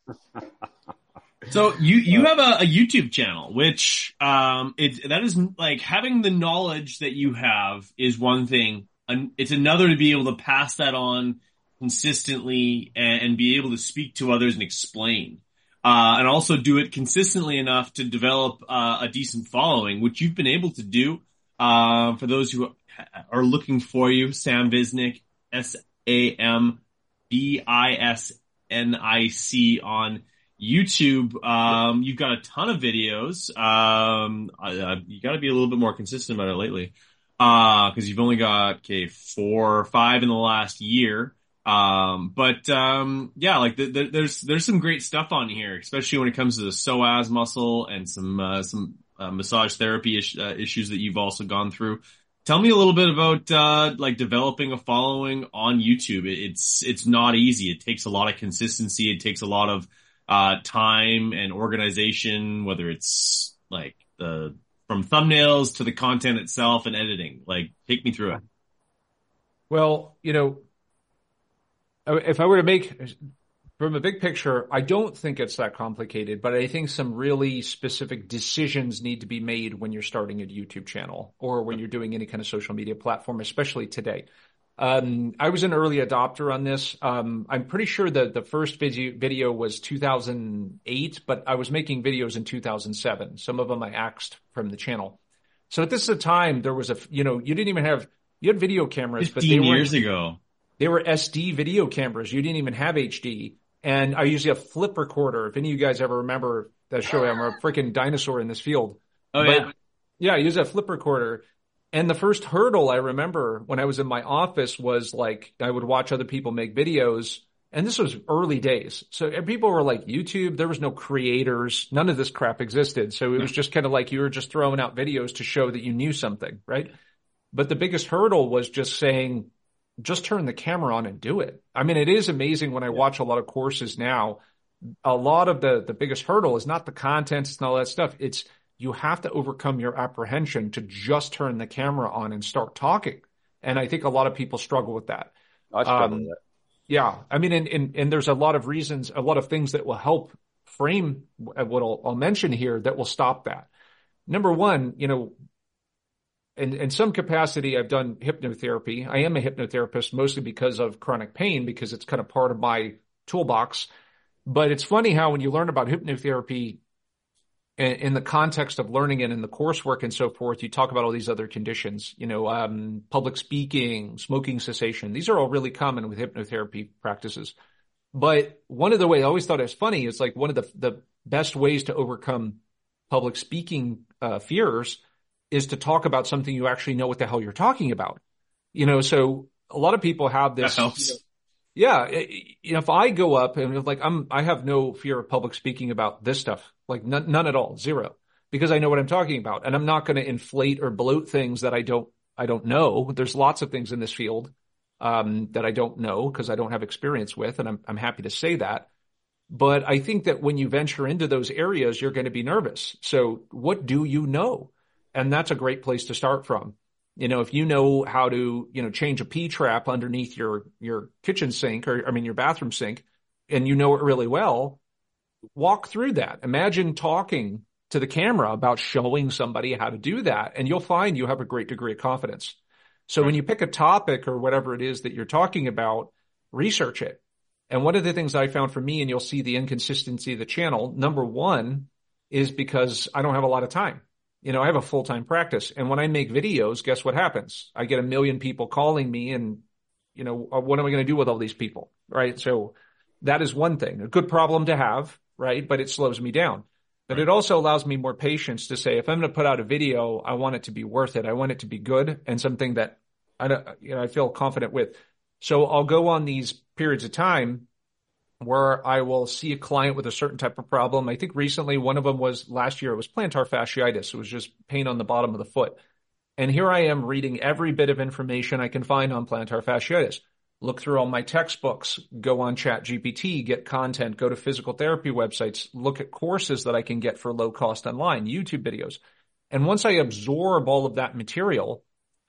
So you, you have a, a YouTube channel, which, um, it, that is like having the knowledge that you have is one thing. And it's another to be able to pass that on consistently and, and be able to speak to others and explain. Uh, and also do it consistently enough to develop, uh, a decent following, which you've been able to do. Uh, for those who are looking for you, Sam Visnik, S A M B I S N I C on YouTube. Um, you've got a ton of videos. Um, uh, you got to be a little bit more consistent about it lately, uh, because you've only got okay four or five in the last year. Um, but um, yeah, like the, the, there's there's some great stuff on here, especially when it comes to the psoas muscle and some uh, some uh, massage therapy is, uh, issues that you've also gone through. Tell me a little bit about uh, like developing a following on YouTube. It, it's it's not easy. It takes a lot of consistency. It takes a lot of uh, time and organization, whether it's like the, from thumbnails to the content itself and editing. Like, take me through it. Well, you know, if I were to make, from a big picture, I don't think it's that complicated, but I think some really specific decisions need to be made when you're starting a YouTube channel or when you're doing any kind of social media platform, especially today. Um, I was an early adopter on this. Um, I'm pretty sure that the first video, video was two thousand eight, but I was making videos in two thousand seven. Some of them I axed from the channel. So at this time, there was a, you know, you didn't even have, you had video cameras, but they were years ago. They were S D video cameras. You didn't even have H D. And I used a flip recorder. If any of you guys ever remember that show, I'm a freaking dinosaur in this field. Oh, but, yeah. Yeah, I used a flip recorder. And the first hurdle I remember when I was in my office was like, I would watch other people make videos, and this was early days. So people were like, YouTube, there was no creators. None of this crap existed. So it was just kind of like you were just throwing out videos to show that you knew something, right? But the biggest hurdle was just saying, just turn the camera on and do it. I mean, it is amazing when I watch a lot of courses now. A lot of the, the biggest hurdle is not the content, it's not all that stuff. It's you have to overcome your apprehension to just turn the camera on and start talking. And I think a lot of people struggle with that. I struggle Um, with that. Yeah. I mean, and, and, and there's a lot of reasons, a lot of things that will help frame what I'll, I'll mention here that will stop that. Number one, you know, in, in some capacity, I've done hypnotherapy. I am a hypnotherapist mostly because of chronic pain, because it's kind of part of my toolbox. But it's funny how when you learn about hypnotherapy in, in the context of learning it in the coursework and so forth, you talk about all these other conditions, you know, um, public speaking, smoking cessation. These are all really common with hypnotherapy practices. But one of the ways I always thought it was funny is like one of the, the best ways to overcome public speaking uh, fears is to talk about something you actually know what the hell you're talking about. You know, so a lot of people have this. That helps. You know, yeah. You know, if I go up and if like I'm, I have no fear of public speaking about this stuff, like none, none at all, zero, because I know what I'm talking about, and I'm not going to inflate or bloat things that I don't, I don't know. There's lots of things in this field um, that I don't know because I don't have experience with, and I'm, I'm happy to say that. But I think that when you venture into those areas, you're going to be nervous. So what do you know? And that's a great place to start from. You know, if you know how to, you know, change a P trap underneath your, your kitchen sink or, I mean, your bathroom sink, and you know it really well, walk through that. Imagine talking to the camera about showing somebody how to do that, and you'll find you have a great degree of confidence. So when you pick a topic or whatever it is that you're talking about, research it. And one of the things I found for me, and you'll see the inconsistency of the channel, number one is because I don't have a lot of time. You know, I have a full-time practice, and when I make videos, guess what happens? I get a million people calling me, and, you know, what am I going to do with all these people, right? So that is one thing, a good problem to have, right? But it slows me down. But it also allows me more patience to say, if I'm going to put out a video, I want it to be worth it. I want it to be good and something that I don't, you know, I feel confident with. So I'll go on these periods of time where I will see a client with a certain type of problem. I think recently one of them was last year, it was plantar fasciitis. It was just pain on the bottom of the foot. And here I am reading every bit of information I can find on plantar fasciitis. Look through all my textbooks, go on ChatGPT, get content, go to physical therapy websites, look at courses that I can get for low cost online, YouTube videos. And once I absorb all of that material,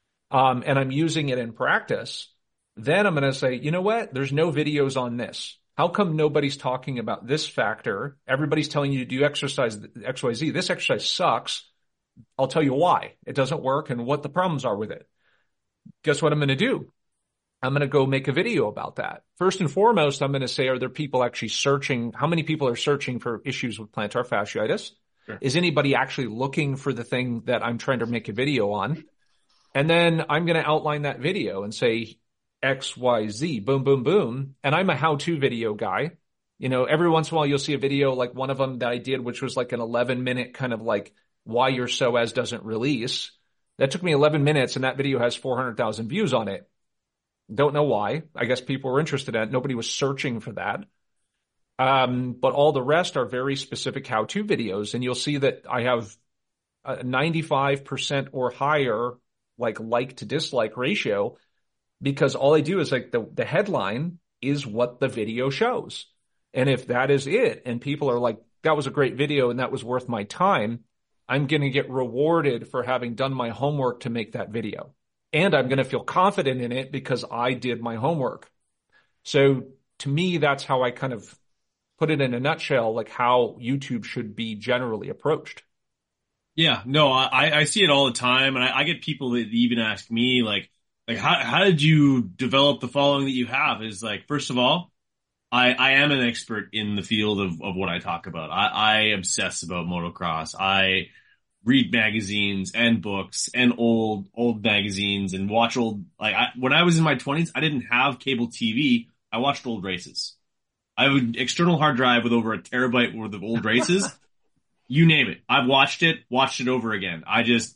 um, and I'm using it in practice, then I'm going to say, you know what? There's no videos on this. How come nobody's talking about this factor? Everybody's telling you to do exercise X Y Z. This exercise sucks. I'll tell you why it doesn't work and what the problems are with it. Guess what I'm going to do? I'm going to go make a video about that. First and foremost, I'm going to say, are there people actually searching? How many people are searching for issues with plantar fasciitis? Sure. Is anybody actually looking for the thing that I'm trying to make a video on? And then I'm going to outline that video and say, X, Y, Z, boom, boom, boom. And I'm a how-to video guy. You know, every once in a while you'll see a video like one of them that I did, which was like an eleven minute kind of like why your S O A S doesn't release. That took me eleven minutes, and that video has four hundred thousand views on it. Don't know why. I guess people were interested in it. Nobody was searching for that. Um, but all the rest are very specific how-to videos. And you'll see that I have a ninety-five percent or higher like like to dislike ratio, because all I do is like the, the headline is what the video shows. And if that is it, and people are like, that was a great video and that was worth my time, I'm going to get rewarded for having done my homework to make that video. And I'm going to feel confident in it because I did my homework. So to me, that's how I kind of put it in a nutshell, like how YouTube should be generally approached. Yeah, no, I, I see it all the time. And I, I get people that even ask me like, like, how, how did you develop the following that you have? Is like, first of all, I, I am an expert in the field of, of what I talk about. I, I obsess about motocross. I read magazines and books and old, old magazines and watch old, like I, when I was in my twenties, I didn't have cable T V. I watched old races. I have an external hard drive with over a terabyte worth of old races. You name it. I've watched it, watched it over again. I just,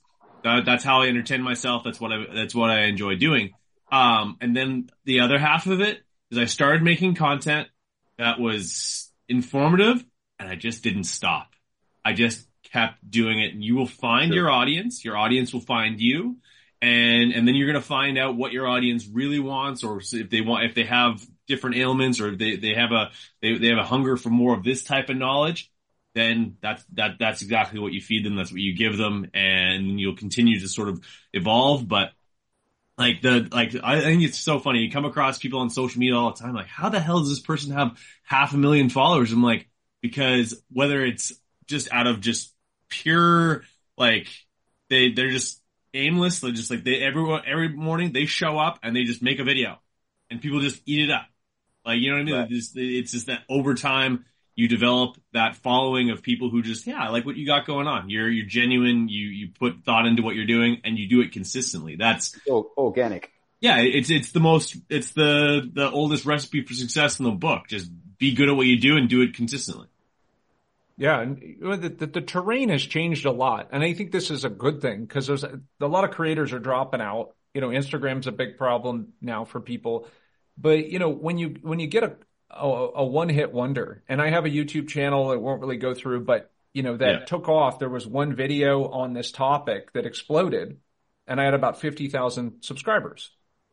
That, that's how I entertain myself. That's what I, that's what I enjoy doing. Um, and then the other half of it is I started making content that was informative and I just didn't stop. I just kept doing it, and you will find Sure. your audience. Your audience will find you. And, and then you're going to find out what your audience really wants, or if they want, if they have different ailments, or if they, they have a, they, they have a hunger for more of this type of knowledge, then that's, that, that's exactly what you feed them. That's what you give them. And you'll continue to sort of evolve. But like the, like, I think it's so funny. You come across people on social media all the time. Like, how the hell does this person have half a million followers? I'm like, because whether it's just out of just pure, like, they, they're just aimless. They're just like, they, everyone, every morning they show up and they just make a video and people just eat it up. Like, you know what I mean? Right. It's, it's just that over time you develop that following of people who just, yeah, I like what you got going on. You're, you're genuine. You, you put thought into what you're doing and you do it consistently. That's It's all organic. yeah, it's, it's the most, it's the, the oldest recipe for success in the book. Just be good at what you do and do it consistently. Yeah, and the, the, the terrain has changed a lot, and I think this is a good thing because there's a, a lot of creators are dropping out. You know, Instagram's a big problem now for people, but you know, when you when you get a a, a one hit wonder, and I have a YouTube channel that won't really go through, but you know that Yeah. took off. There was one video on this topic that exploded, and I had about fifty thousand subscribers.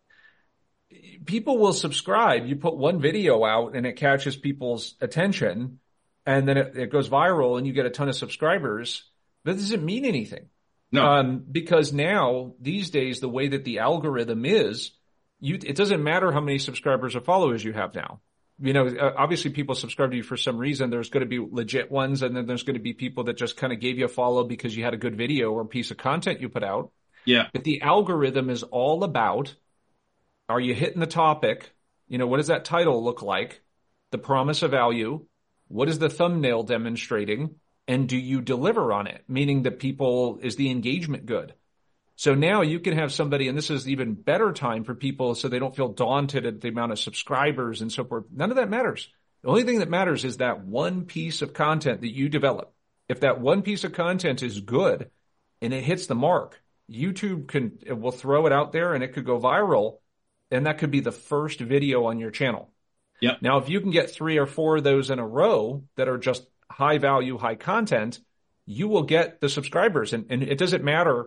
People will subscribe. You put one video out, and it catches people's attention. And then it, it goes viral and you get a ton of subscribers. That doesn't mean anything. No. Um, because now, these days, the way that the algorithm is, you, it doesn't matter how many subscribers or followers you have now. You know, uh, obviously people subscribe to you for some reason. There's going to be legit ones, and then there's going to be people that just kind of gave you a follow because you had a good video or piece of content you put out. Yeah. But the algorithm is all about, are you hitting the topic? You know, what does that title look like? The promise of value. What is the thumbnail demonstrating? And do you deliver on it? Meaning that people, is the engagement good? So now you can have somebody, and this is even better time for people so they don't feel daunted at the amount of subscribers and so forth. None of that matters. The only thing that matters is that one piece of content that you develop. If that one piece of content is good and it hits the mark, YouTube can, it will throw it out there and it could go viral. And that could be the first video on your channel. Yep. Now, if you can get three or four of those in a row that are just high value, high content, you will get the subscribers. And, and it doesn't matter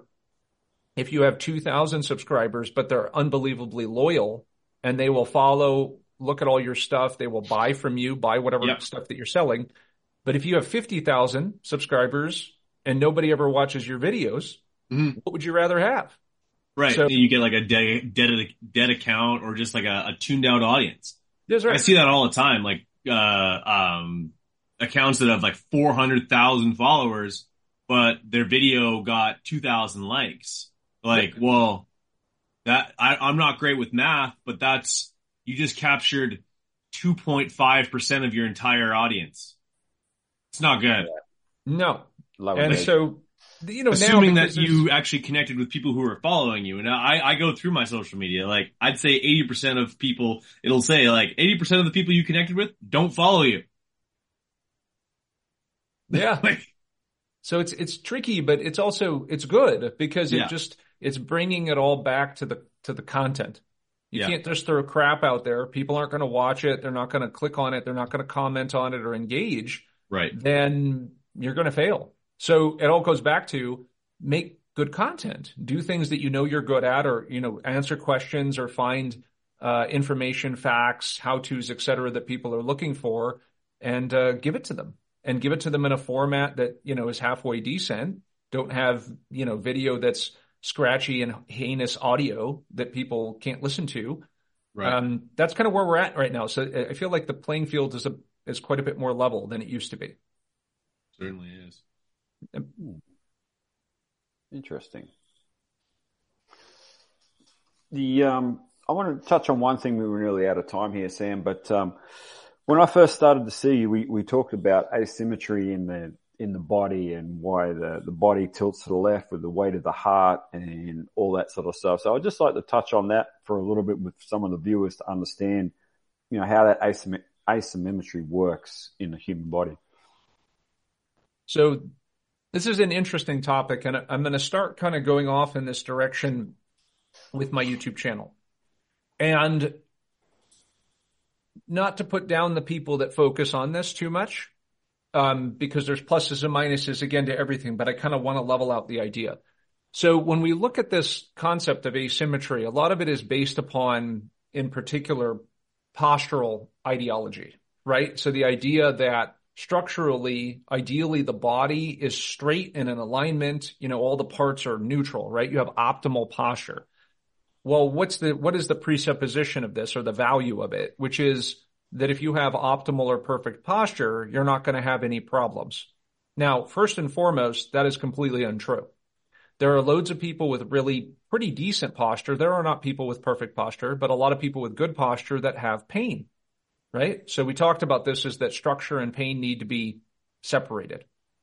if you have two thousand subscribers, but they're unbelievably loyal and they will follow, look at all your stuff. They will buy from you, buy whatever Yep. stuff that you're selling. But if you have fifty thousand subscribers and nobody ever watches your videos, Mhm. what would you rather have? Right. So- you get like a dead, dead, dead account or just like a, a tuned out audience. That's I right. see that all the time. Like, uh, um, accounts that have like four hundred thousand followers, but their video got two thousand likes. Like, well, that, I, I'm not great with math, but that's, you just captured two point five percent of your entire audience. It's not good. No. Lower And big. so, you know, Assuming now that because there's- you actually connected with people who are following you. And I, I go through my social media. Like, I'd say eighty percent of people, it'll say like eighty percent of the people you connected with don't follow you. yeah. Like, So it's it's tricky, but it's also it's good because it Yeah. just it's bringing it all back to the to the content. You Yeah. can't just throw crap out there. People aren't going to watch it. They're not going to click on it. They're not going to comment on it or engage. right. Then you're going to fail. So it all goes back to make good content. Do things that you know you're good at, or you know answer questions or find uh, information, facts, how-tos, et cetera, that people are looking for, and uh, give it to them. And give it to them in a format that, you know, is halfway decent. Don't have, you know, video that's scratchy and heinous audio that people can't listen to. Right. Um, that's kind of where we're at right now. So I feel like the playing field is a, is quite a bit more level than it used to be. Certainly is. Interesting. The um, I want to touch on one thing. We were nearly out of time here, Sam. But um, when I first started to see you, we, we talked about asymmetry in the in the body and why the, the body tilts to the left with the weight of the heart and all that sort of stuff. So I'd just like to touch on that for a little bit with some of the viewers to understand, you know, how that asym- asymmetry works in the human body. So This is an interesting topic, and I'm going to start kind of going off in this direction with my YouTube channel. And not to put down the people that focus on this too much, um, because there's pluses and minuses, again, to everything, but I kind of want to level out the idea. So when we look at this concept of asymmetry, a lot of it is based upon, in particular, postural ideology, right? So the idea that structurally, ideally, the body is straight and in alignment, you know, all the parts are neutral, right? You have optimal posture. Well, what's the, what is the presupposition of this or the value of it, which is that if you have optimal or perfect posture, you're not going to have any problems. Now, first and foremost, that is completely untrue. There are loads of people with really pretty decent posture. There are not people with perfect posture, but a lot of people with good posture that have pain, right? So we talked about this, is that structure and pain need to be separated.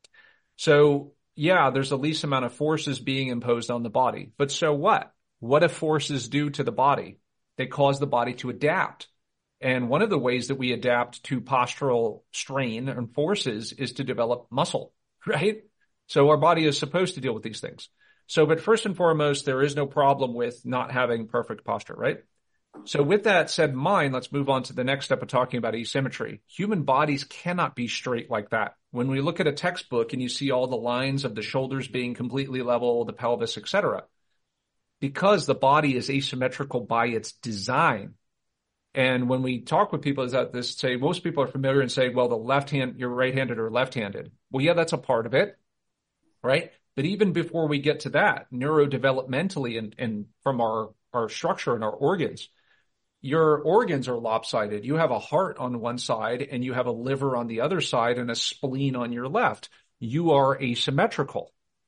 So yeah, there's the least amount of forces being imposed on the body, but so what? What do forces do to the body? They cause the body to adapt. And one of the ways that we adapt to postural strain and forces is to develop muscle, right? So our body is supposed to deal with these things. So, but first and foremost, there is no problem with not having perfect posture, right? So with that said in mind, let's move on to the next step of talking about asymmetry. Human bodies cannot be straight like that. When we look at a textbook and you see all the lines of the shoulders being completely level, the pelvis, et cetera, because the body is asymmetrical by its design. And when we talk with people, is that this say, most people are familiar and say, well, the left hand, you're right-handed or left-handed. Well, yeah, that's a part of it, right? But even before we get to that, neurodevelopmentally and, and from our, our structure and our organs, your organs are lopsided. You have a heart on one side and you have a liver on the other side and a spleen on your left. You are asymmetrical.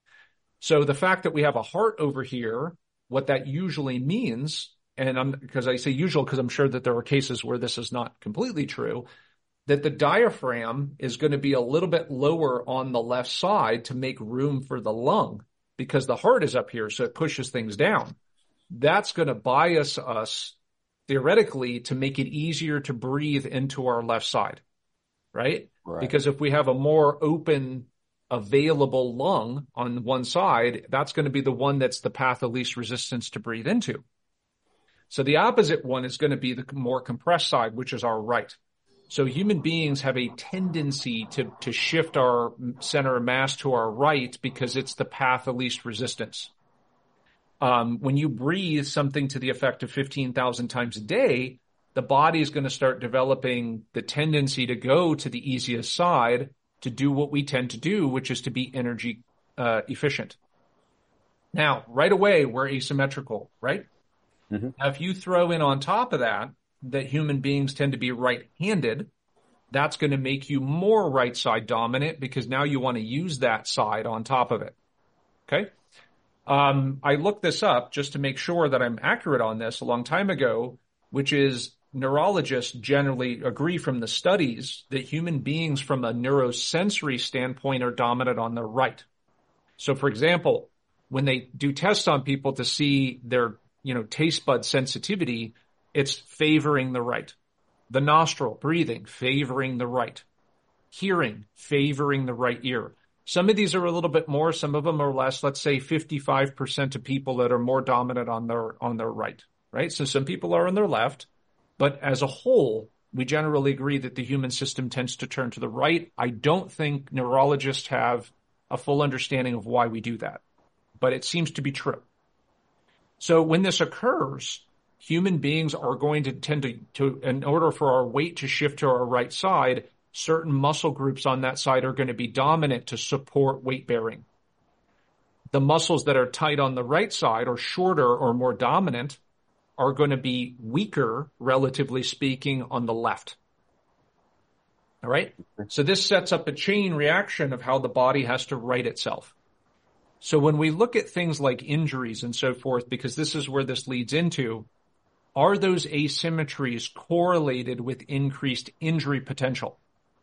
So the fact that we have a heart over here, what that usually means, and I'm, because I say usual because I'm sure that there are cases where this is not completely true, that the diaphragm is going to be a little bit lower on the left side to make room for the lung because the heart is up here, so it pushes things down. That's going to bias us theoretically to make it easier to breathe into our left side, right? Right. Because if we have a more open, available lung on one side, that's going to be the one that's the path of least resistance to breathe into. So the opposite one is going to be the more compressed side, which is our right. So human beings have a tendency to, to shift our center of mass to our right because it's the path of least resistance. Um, when you breathe something to the effect of fifteen thousand times a day, the body is going to start developing the tendency to go to the easiest side to do what we tend to do, which is to be energy uh, efficient. Now, right away, we're asymmetrical, right? Mm-hmm. Now, if you throw in on top of that, that human beings tend to be right-handed, that's going to make you more right side dominant because now you want to use that side on top of it. Okay. Um, I looked this up just to make sure that I'm accurate on this a long time ago, which is neurologists generally agree from the studies that human beings from a neurosensory standpoint are dominant on their right. So for example, when they do tests on people to see their, you know, taste bud sensitivity, it's favoring the right. The nostril, breathing, favoring the right. Hearing, favoring the right ear. Some of these are a little bit more, some of them are less. Let's say fifty-five percent of people that are more dominant on their, on their right, right? So some people are on their left, but as a whole, we generally agree that the human system tends to turn to the right. I don't think neurologists have a full understanding of why we do that, but it seems to be true. So when this occurs, human beings are going to tend to, to, in order for our weight to shift to our right side, certain muscle groups on that side are going to be dominant to support weight bearing. The muscles that are tight on the right side or shorter or more dominant are going to be weaker, relatively speaking, on the left. All right. So this sets up a chain reaction of how the body has to right itself. So when we look at things like injuries and so forth, because this is where this leads into, are those asymmetries correlated with increased injury potential?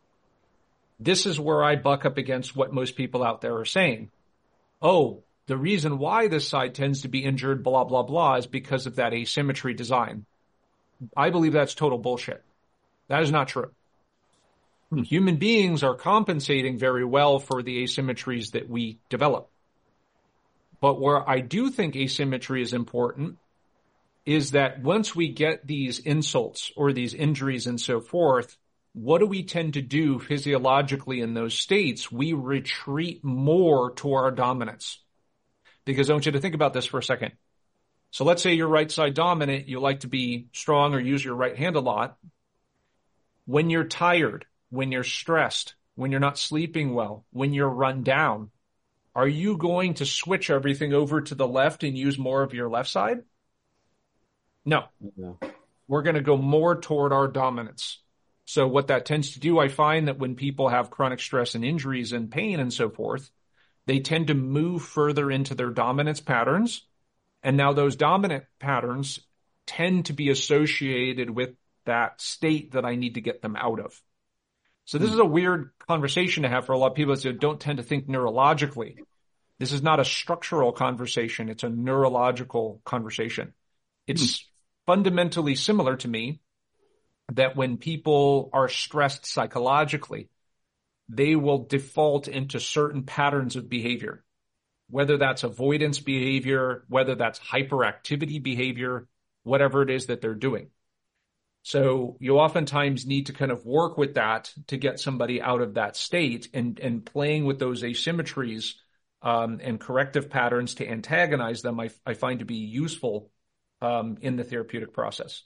This is where I buck up against what most people out there are saying. Oh, the reason why this side tends to be injured, blah, blah, blah, is because of that asymmetry design. I believe that's total bullshit. That is not true. Human beings are compensating very well for the asymmetries that we develop. But where I do think asymmetry is important is that once we get these insults or these injuries and so forth, what do we tend to do physiologically in those states? We retreat more to our dominance. Because I want you to think about this for a second. So let's say you're right side dominant, you like to be strong or use your right hand a lot. When you're tired, when you're stressed, when you're not sleeping well, when you're run down, are you going to switch everything over to the left and use more of your left side? No. no. We're going to go more toward our dominance. So what that tends to do, I find that when people have chronic stress and injuries and pain and so forth, they tend to move further into their dominance patterns. And now those dominant patterns tend to be associated with that state that I need to get them out of. So this is a weird conversation to have for a lot of people that don't tend to think neurologically. This is not a structural conversation. It's a neurological conversation. It's mm. fundamentally similar to me that when people are stressed psychologically, they will default into certain patterns of behavior, whether that's avoidance behavior, whether that's hyperactivity behavior, whatever it is that they're doing. So you oftentimes need to kind of work with that to get somebody out of that state, and, and playing with those asymmetries um, and corrective patterns to antagonize them, I, I find to be useful um, in the therapeutic process.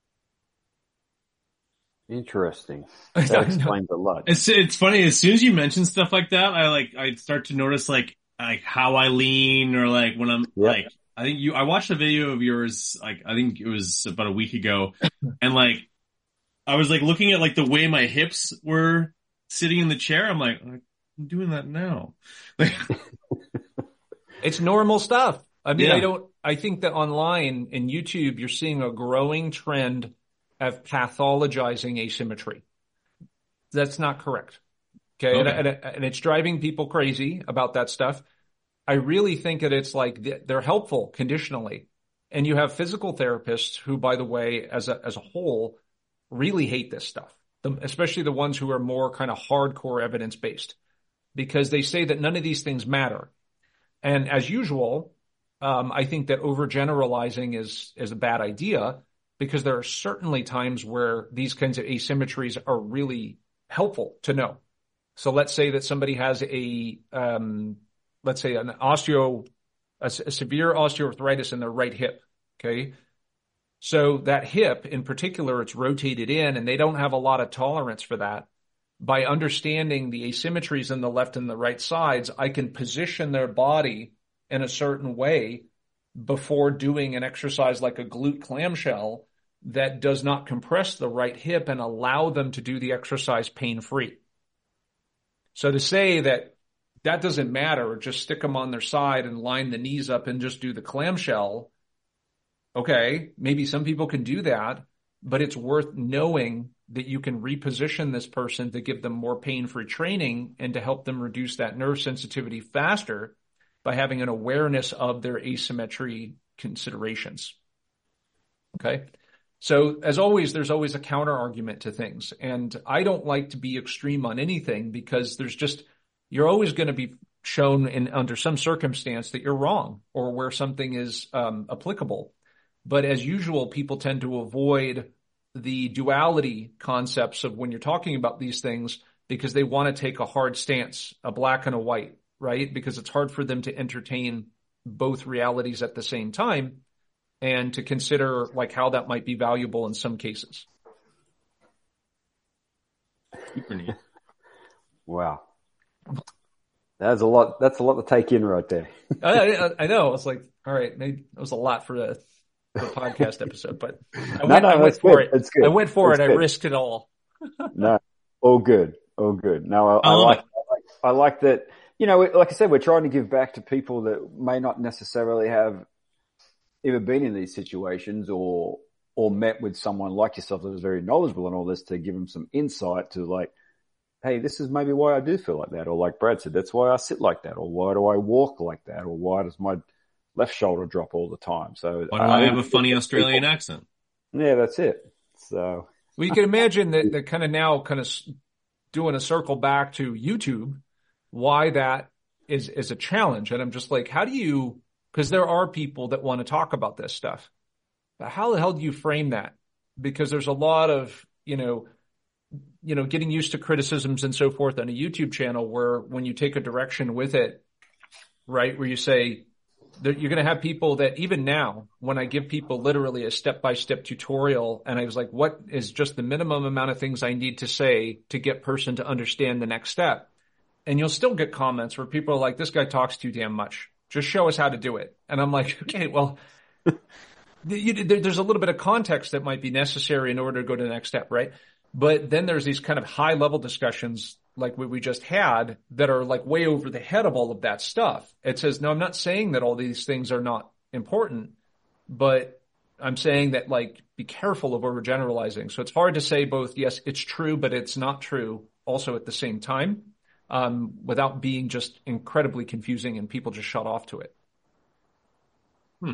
Interesting. That explains a lot. It's it's funny. As soon as you mention stuff like that, I like I start to notice like like how I lean, or like when I'm yep. like I think you. I watched a video of yours. Like I think it was about a week ago, and like I was like looking at like the way my hips were sitting in the chair. I'm like, I'm doing that now. Like, it's normal stuff. I mean, yeah. I don't. I think that online in YouTube, you're seeing a growing trend of pathologizing asymmetry. That's not correct. Okay. okay. And, and, and it's driving people crazy about that stuff. I really think that it's like they're helpful conditionally. And you have physical therapists who, by the way, as a, as a whole, really hate this stuff, the, especially the ones who are more kind of hardcore evidence based, because they say that none of these things matter. And as usual, um, I think that overgeneralizing is, is a bad idea, because there are certainly times where these kinds of asymmetries are really helpful to know. So let's say that somebody has a, um, let's say an osteo, a, a severe osteoarthritis in their right hip. Okay. So that hip in particular, it's rotated in, and they don't have a lot of tolerance for that. By understanding the asymmetries in the left and the right sides, I can position their body in a certain way before doing an exercise like a glute clamshell that does not compress the right hip and allow them to do the exercise pain-free. So to say that that doesn't matter, just stick them on their side and line the knees up and just do the clamshell, okay, maybe some people can do that, but it's worth knowing that you can reposition this person to give them more pain-free training and to help them reduce that nerve sensitivity faster by having an awareness of their asymmetry considerations. Okay. So as always, there's always a counter argument to things. And I don't like to be extreme on anything, because there's just, you're always going to be shown in under some circumstance that you're wrong, or where something is um, applicable. But as usual, people tend to avoid the duality concepts of when you're talking about these things, because they want to take a hard stance, a black and a white, right? Because it's hard for them to entertain both realities at the same time, and to consider like how that might be valuable in some cases. Super neat. Wow. That's a lot. That's a lot to take in right there. I, I, I know. It's like, all right, maybe it was a lot for the, for the podcast episode, but I no, went, no, I went for good. it. It's good. I went for it's it. good. I risked it all. No, all good. All good. No, I, I, I, like, like, I like, I like that. You know, like I said, we're trying to give back to people that may not necessarily have ever been in these situations, or, or met with someone like yourself that was very knowledgeable in all this, to give them some insight to like, hey, this is maybe why I do feel like that. Or like Brad said, that's why I sit like that. Or why do I walk like that? Or why does my left shoulder drop all the time? So why do I, I have a funny Australian people. accent? Yeah, that's it. So well, you can imagine that, that kind of now kind of doing a circle back to YouTube, why that is, is a challenge. And I'm just like, how do you, because there are people that want to talk about this stuff, but how the hell do you frame that? Because there's a lot of, you know, you know, getting used to criticisms and so forth on a YouTube channel where when you take a direction with it, right, where you say that you're going to have people that even now, when I give people literally a step-by-step tutorial and I was like, what is just the minimum amount of things I need to say to get person to understand the next step? And you'll still get comments where people are like, this guy talks too damn much. Just show us how to do it. And I'm like, okay, well, you, there, there's a little bit of context that might be necessary in order to go to the next step, right? But then there's these kind of high level discussions like what we just had that are like way over the head of all of that stuff. It says, no, I'm not saying that all these things are not important, but I'm saying that like, be careful of overgeneralizing. So it's hard to say both, yes, it's true, but it's not true also at the same time, um, without being just incredibly confusing and people just shut off to it. Hmm.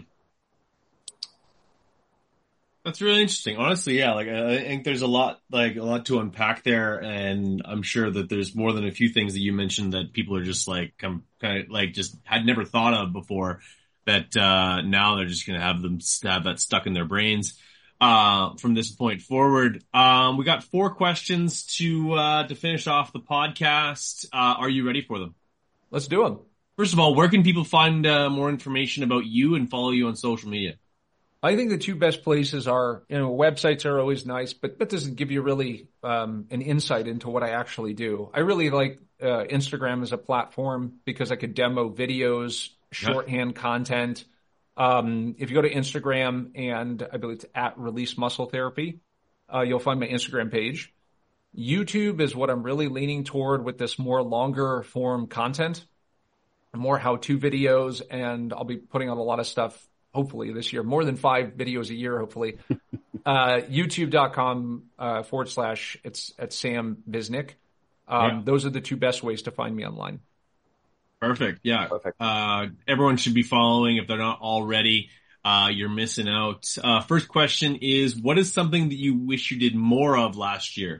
That's really interesting. Honestly, yeah, like I think there's a lot, like a lot to unpack there, and I'm sure that there's more than a few things that you mentioned that people are just like kind of like just had never thought of before. That uh now they're just gonna have them have that stuck in their brains uh from this point forward. Um, we got four questions to uh to finish off the podcast. Uh, are you ready for them? Let's do them. First of all, where can people find uh, more information about you and follow you on social media? I think the two best places are, you know, websites are always nice, but that doesn't give you really um, an insight into what I actually do. I really like uh, Instagram as a platform because I could demo videos, shorthand yeah. content. Um, if you go to Instagram and I believe it's at Release Muscle Therapy, uh, you'll find my Instagram page. YouTube is what I'm really leaning toward with this more longer form content, more how-to videos, and I'll be putting out a lot of stuff hopefully this year, more than five videos a year, hopefully. uh, YouTube.com uh, forward slash, it's at Sam Visnick. Um, yeah. Those are the two best ways to find me online. Perfect. Yeah. Perfect. Uh, everyone should be following if they're not already. Uh, you're missing out. Uh, first question is, what is something that you wish you did more of last year?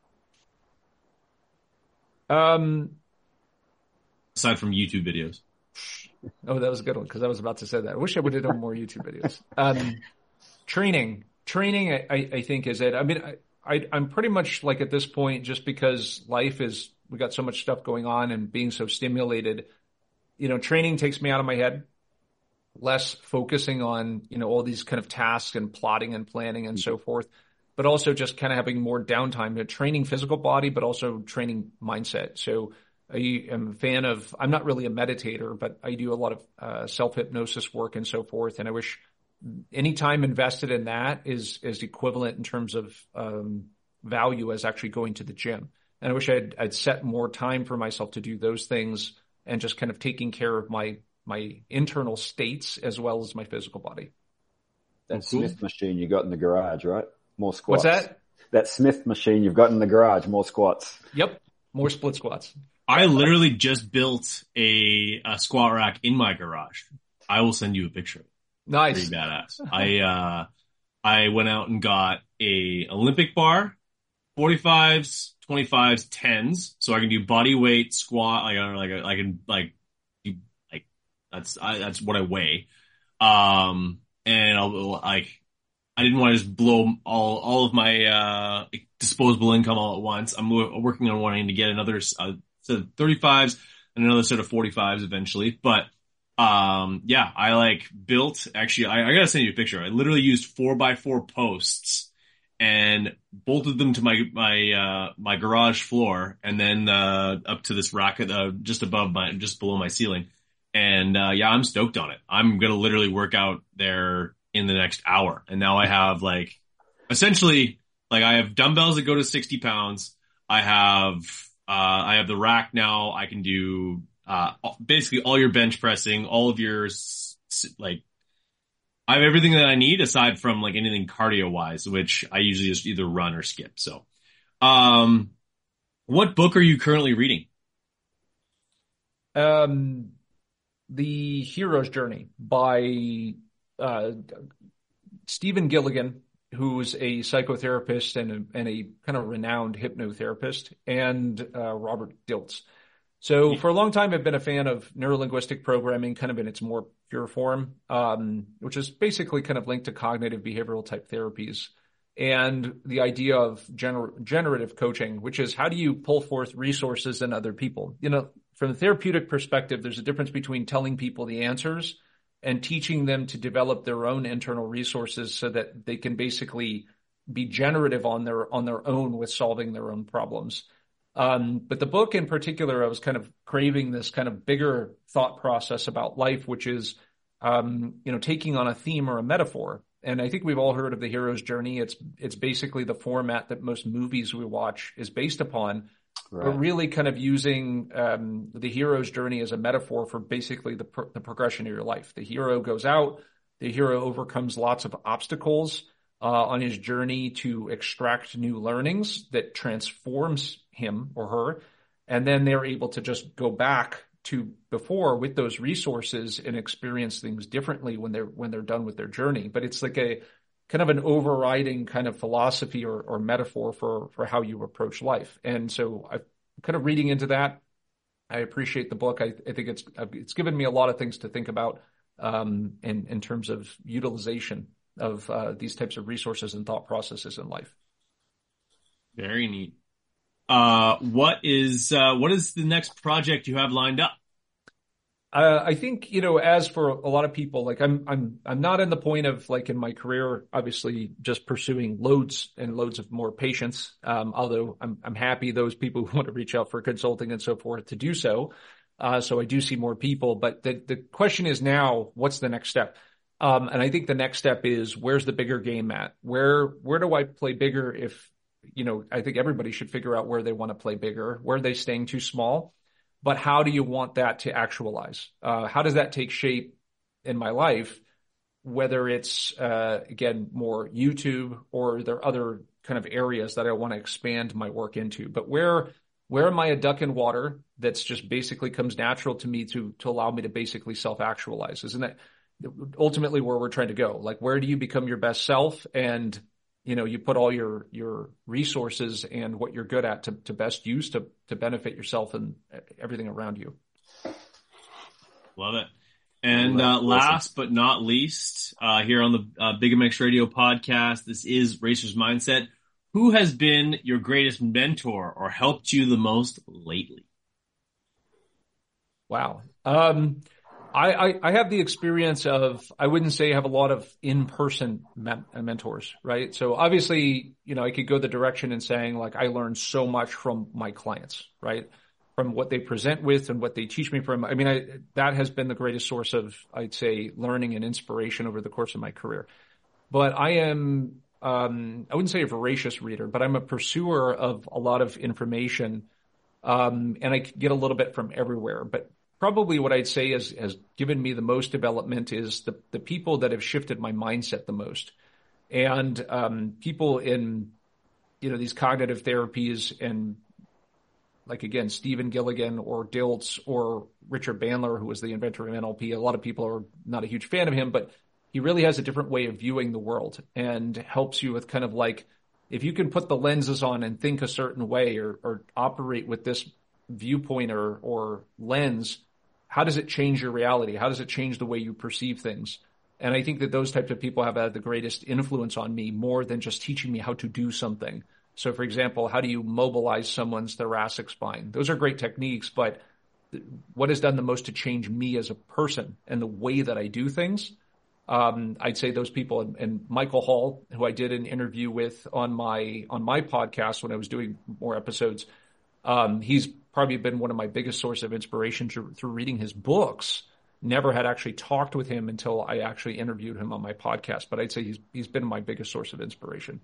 Um, Aside from YouTube videos. Oh, that was a good one because I was about to say that. I wish I would have done more YouTube videos. Um, training, training, I, I, I think is it. I mean, I, I, I'm pretty much like at this point, just because life is, we got so much stuff going on and being so stimulated, you know, training takes me out of my head, less focusing on, you know, all these kind of tasks and plotting and planning and so forth, but also just kind of having more downtime to training physical body, but also training mindset. So I am a fan of, I'm not really a meditator, but I do a lot of uh, self-hypnosis work and so forth. And I wish any time invested in that is, is equivalent in terms of um, value as actually going to the gym. And I wish I'd, I'd set more time for myself to do those things and just kind of taking care of my, my internal states as well as my physical body. That cool. Smith machine you got in the garage, right? More squats. What's that? That Smith machine you've got in the garage, more squats. Yep. More split squats. I literally just built a, a squat rack in my garage. I will send you a picture. Nice. Pretty badass. I, uh, I went out and got a Olympic bar, forty-fives, twenty-fives, tens. So I can do body weight squat. Like, like, I can like, do, like, that's, I, that's what I weigh. Um, and I'll like, I didn't want to just blow all, all of my, uh, disposable income all at once. I'm working on wanting to get another, uh, set of thirty-fives and another set of forty-fives eventually. But, um, yeah, I like built, actually, I, I gotta send you a picture. I literally used four by four posts and bolted them to my, my, uh, my garage floor and then, uh, up to this rack, uh, just above my, just below my ceiling. And, uh, yeah, I'm stoked on it. I'm gonna literally work out there in the next hour. And now I have like, essentially, like I have dumbbells that go to sixty pounds. I have, uh, I have the rack now. I can do, uh, basically all your bench pressing, all of your, like, I have everything that I need aside from like anything cardio wise, which I usually just either run or skip. So, um, what book are you currently reading? Um, The Hero's Journey by, uh, Stephen Gilligan, who's a psychotherapist and a, and a kind of renowned hypnotherapist, and uh, Robert Dilts. So for a long time, I've been a fan of neurolinguistic programming, kind of in its more pure form, um, which is basically kind of linked to cognitive behavioral type therapies. And the idea of gener- generative coaching, which is how do you pull forth resources in other people? You know, from a therapeutic perspective, there's a difference between telling people the answers and teaching them to develop their own internal resources so that they can basically be generative on their on their own with solving their own problems. Um, but the book in particular, I was kind of craving this kind of bigger thought process about life, which is, um, you know, taking on a theme or a metaphor. And I think we've all heard of the hero's journey. It's it's basically the format that most movies we watch is based upon. Right. But really kind of using um, the hero's journey as a metaphor for basically the, pro- the progression of your life. The hero goes out, the hero overcomes lots of obstacles uh, on his journey to extract new learnings that transforms him or her. And then they're able to just go back to before with those resources and experience things differently when they're when they're done with their journey. But it's like a kind of an overriding kind of philosophy or, or metaphor for, for how you approach life. And so I'm kind of reading into that. I appreciate the book. I, I think it's, it's given me a lot of things to think about, um, in, in terms of utilization of, uh, these types of resources and thought processes in life. Very neat. Uh, what is, uh, what is the next project you have lined up? Uh, I think, you know, as for a lot of people, like I'm, I'm, I'm not in the point of like in my career, obviously just pursuing loads and loads of more patients. Um, although I'm, I'm happy those people who want to reach out for consulting and so forth to do so. Uh, so I do see more people, but the, the question is now, what's the next step? Um, and I think the next step is where's the bigger game at? Where, where do I play bigger? If, you know, I think everybody should figure out where they want to play bigger. Where are they staying too small? But how do you want that to actualize? Uh, how does that take shape in my life? Whether it's, uh, again, more YouTube or there are other kind of areas that I want to expand my work into. But where, where am I a duck in water that's just basically comes natural to me to, to allow me to basically self-actualize? Isn't that ultimately where we're trying to go? Like, where do you become your best self? And you know, you put all your, your resources and what you're good at to, to best use to, to benefit yourself and everything around you. Love it. And, uh, last but not least, uh, here on the, uh, Big M X Radio podcast, this is Racer's Mindset. Who has been your greatest mentor or helped you the most lately? Wow. Um, I, I, I have the experience of, I wouldn't say I have a lot of in-person men- mentors, right? So obviously, you know, I could go the direction in saying like, I learned so much from my clients, right? From what they present with and what they teach me from. I mean, I, that has been the greatest source of, I'd say, learning and inspiration over the course of my career. But I am, um, I wouldn't say a voracious reader, but I'm a pursuer of a lot of information. Um, and I get a little bit from everywhere, but probably what I'd say is, has given me the most development is the, the people that have shifted my mindset the most. And um, people in, you know, these cognitive therapies and like, again, Stephen Gilligan or Dilts or Richard Bandler, who was the inventor of N L P. A lot of people are not a huge fan of him, but he really has a different way of viewing the world and helps you with kind of like, if you can put the lenses on and think a certain way or, or operate with this viewpoint or, or lens, how does it change your reality? How does it change the way you perceive things? And I think that those types of people have had the greatest influence on me more than just teaching me how to do something. So for example, how do you mobilize someone's thoracic spine? Those are great techniques, but what has done the most to change me as a person and the way that I do things? Um, I'd say those people and, and Michael Hall, who I did an interview with on my, on my podcast when I was doing more episodes. Um, he's probably been one of my biggest source of inspiration to, through reading his books. Never had actually talked with him until I actually interviewed him on my podcast, but I'd say he's, he's been my biggest source of inspiration.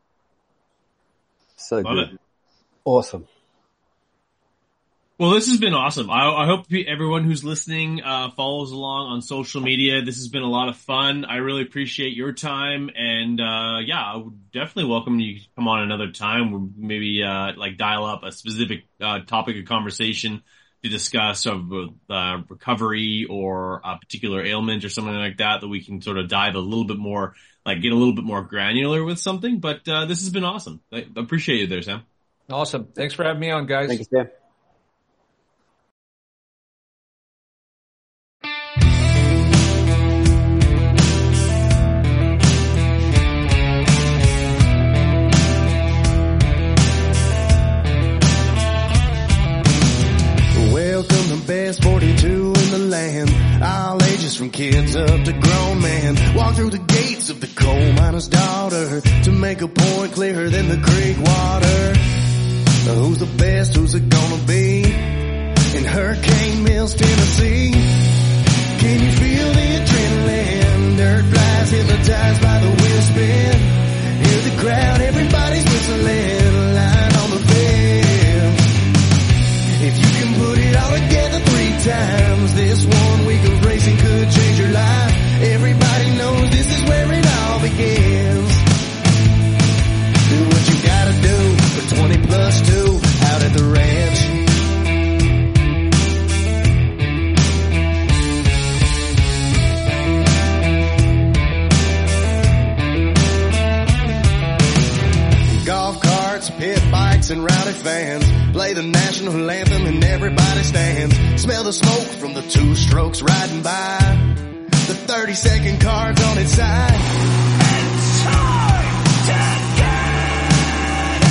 So Love good. it. Awesome. Well, this has been awesome. I, I hope everyone who's listening uh, follows along on social media. This has been a lot of fun. I really appreciate your time, and uh, yeah, I would definitely welcome you to come on another time. Maybe uh, like dial up a specific uh, topic of conversation to discuss of uh, recovery or a particular ailment or something like that, that we can sort of dive a little bit more, like get a little bit more granular with something. But uh, this has been awesome. I appreciate you there, Sam. Awesome. Thanks for having me on, guys. Thank you, Sam. Welcome to Best forty-two in the land. All ages from kids up to grown men. Walk through the gates of the coal miner's daughter to make a point clearer than the creek water. Who's the best? Who's it gonna be? In Hurricane Mills, Tennessee. Can you feel the adrenaline? Dirt flies hypnotized by the wheel spin. Hear the crowd, everybody's whistling. Line on the fence. If you can put it all together three times, this one week of racing could change your life. Everybody knows this is where it all begins. Do what you gotta do for twenty plus two out at the ranch. Golf carts, pit bikes, and rowdy fans play the national anthem and everybody stands. Smell the smoke from the two strokes riding by. The thirty second card's on its side. It's time to get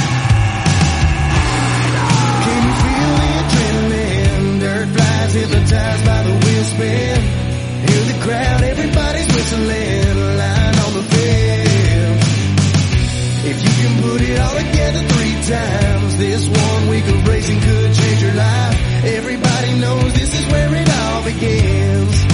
it. Can you feel the adrenaline? Dirt flies hypnotized by the wheel spin. Hear the crowd, everybody's whistling. Line on the fence. If you can put it all together three times, this one week of racing could change your life. Everybody knows this is where it all begins.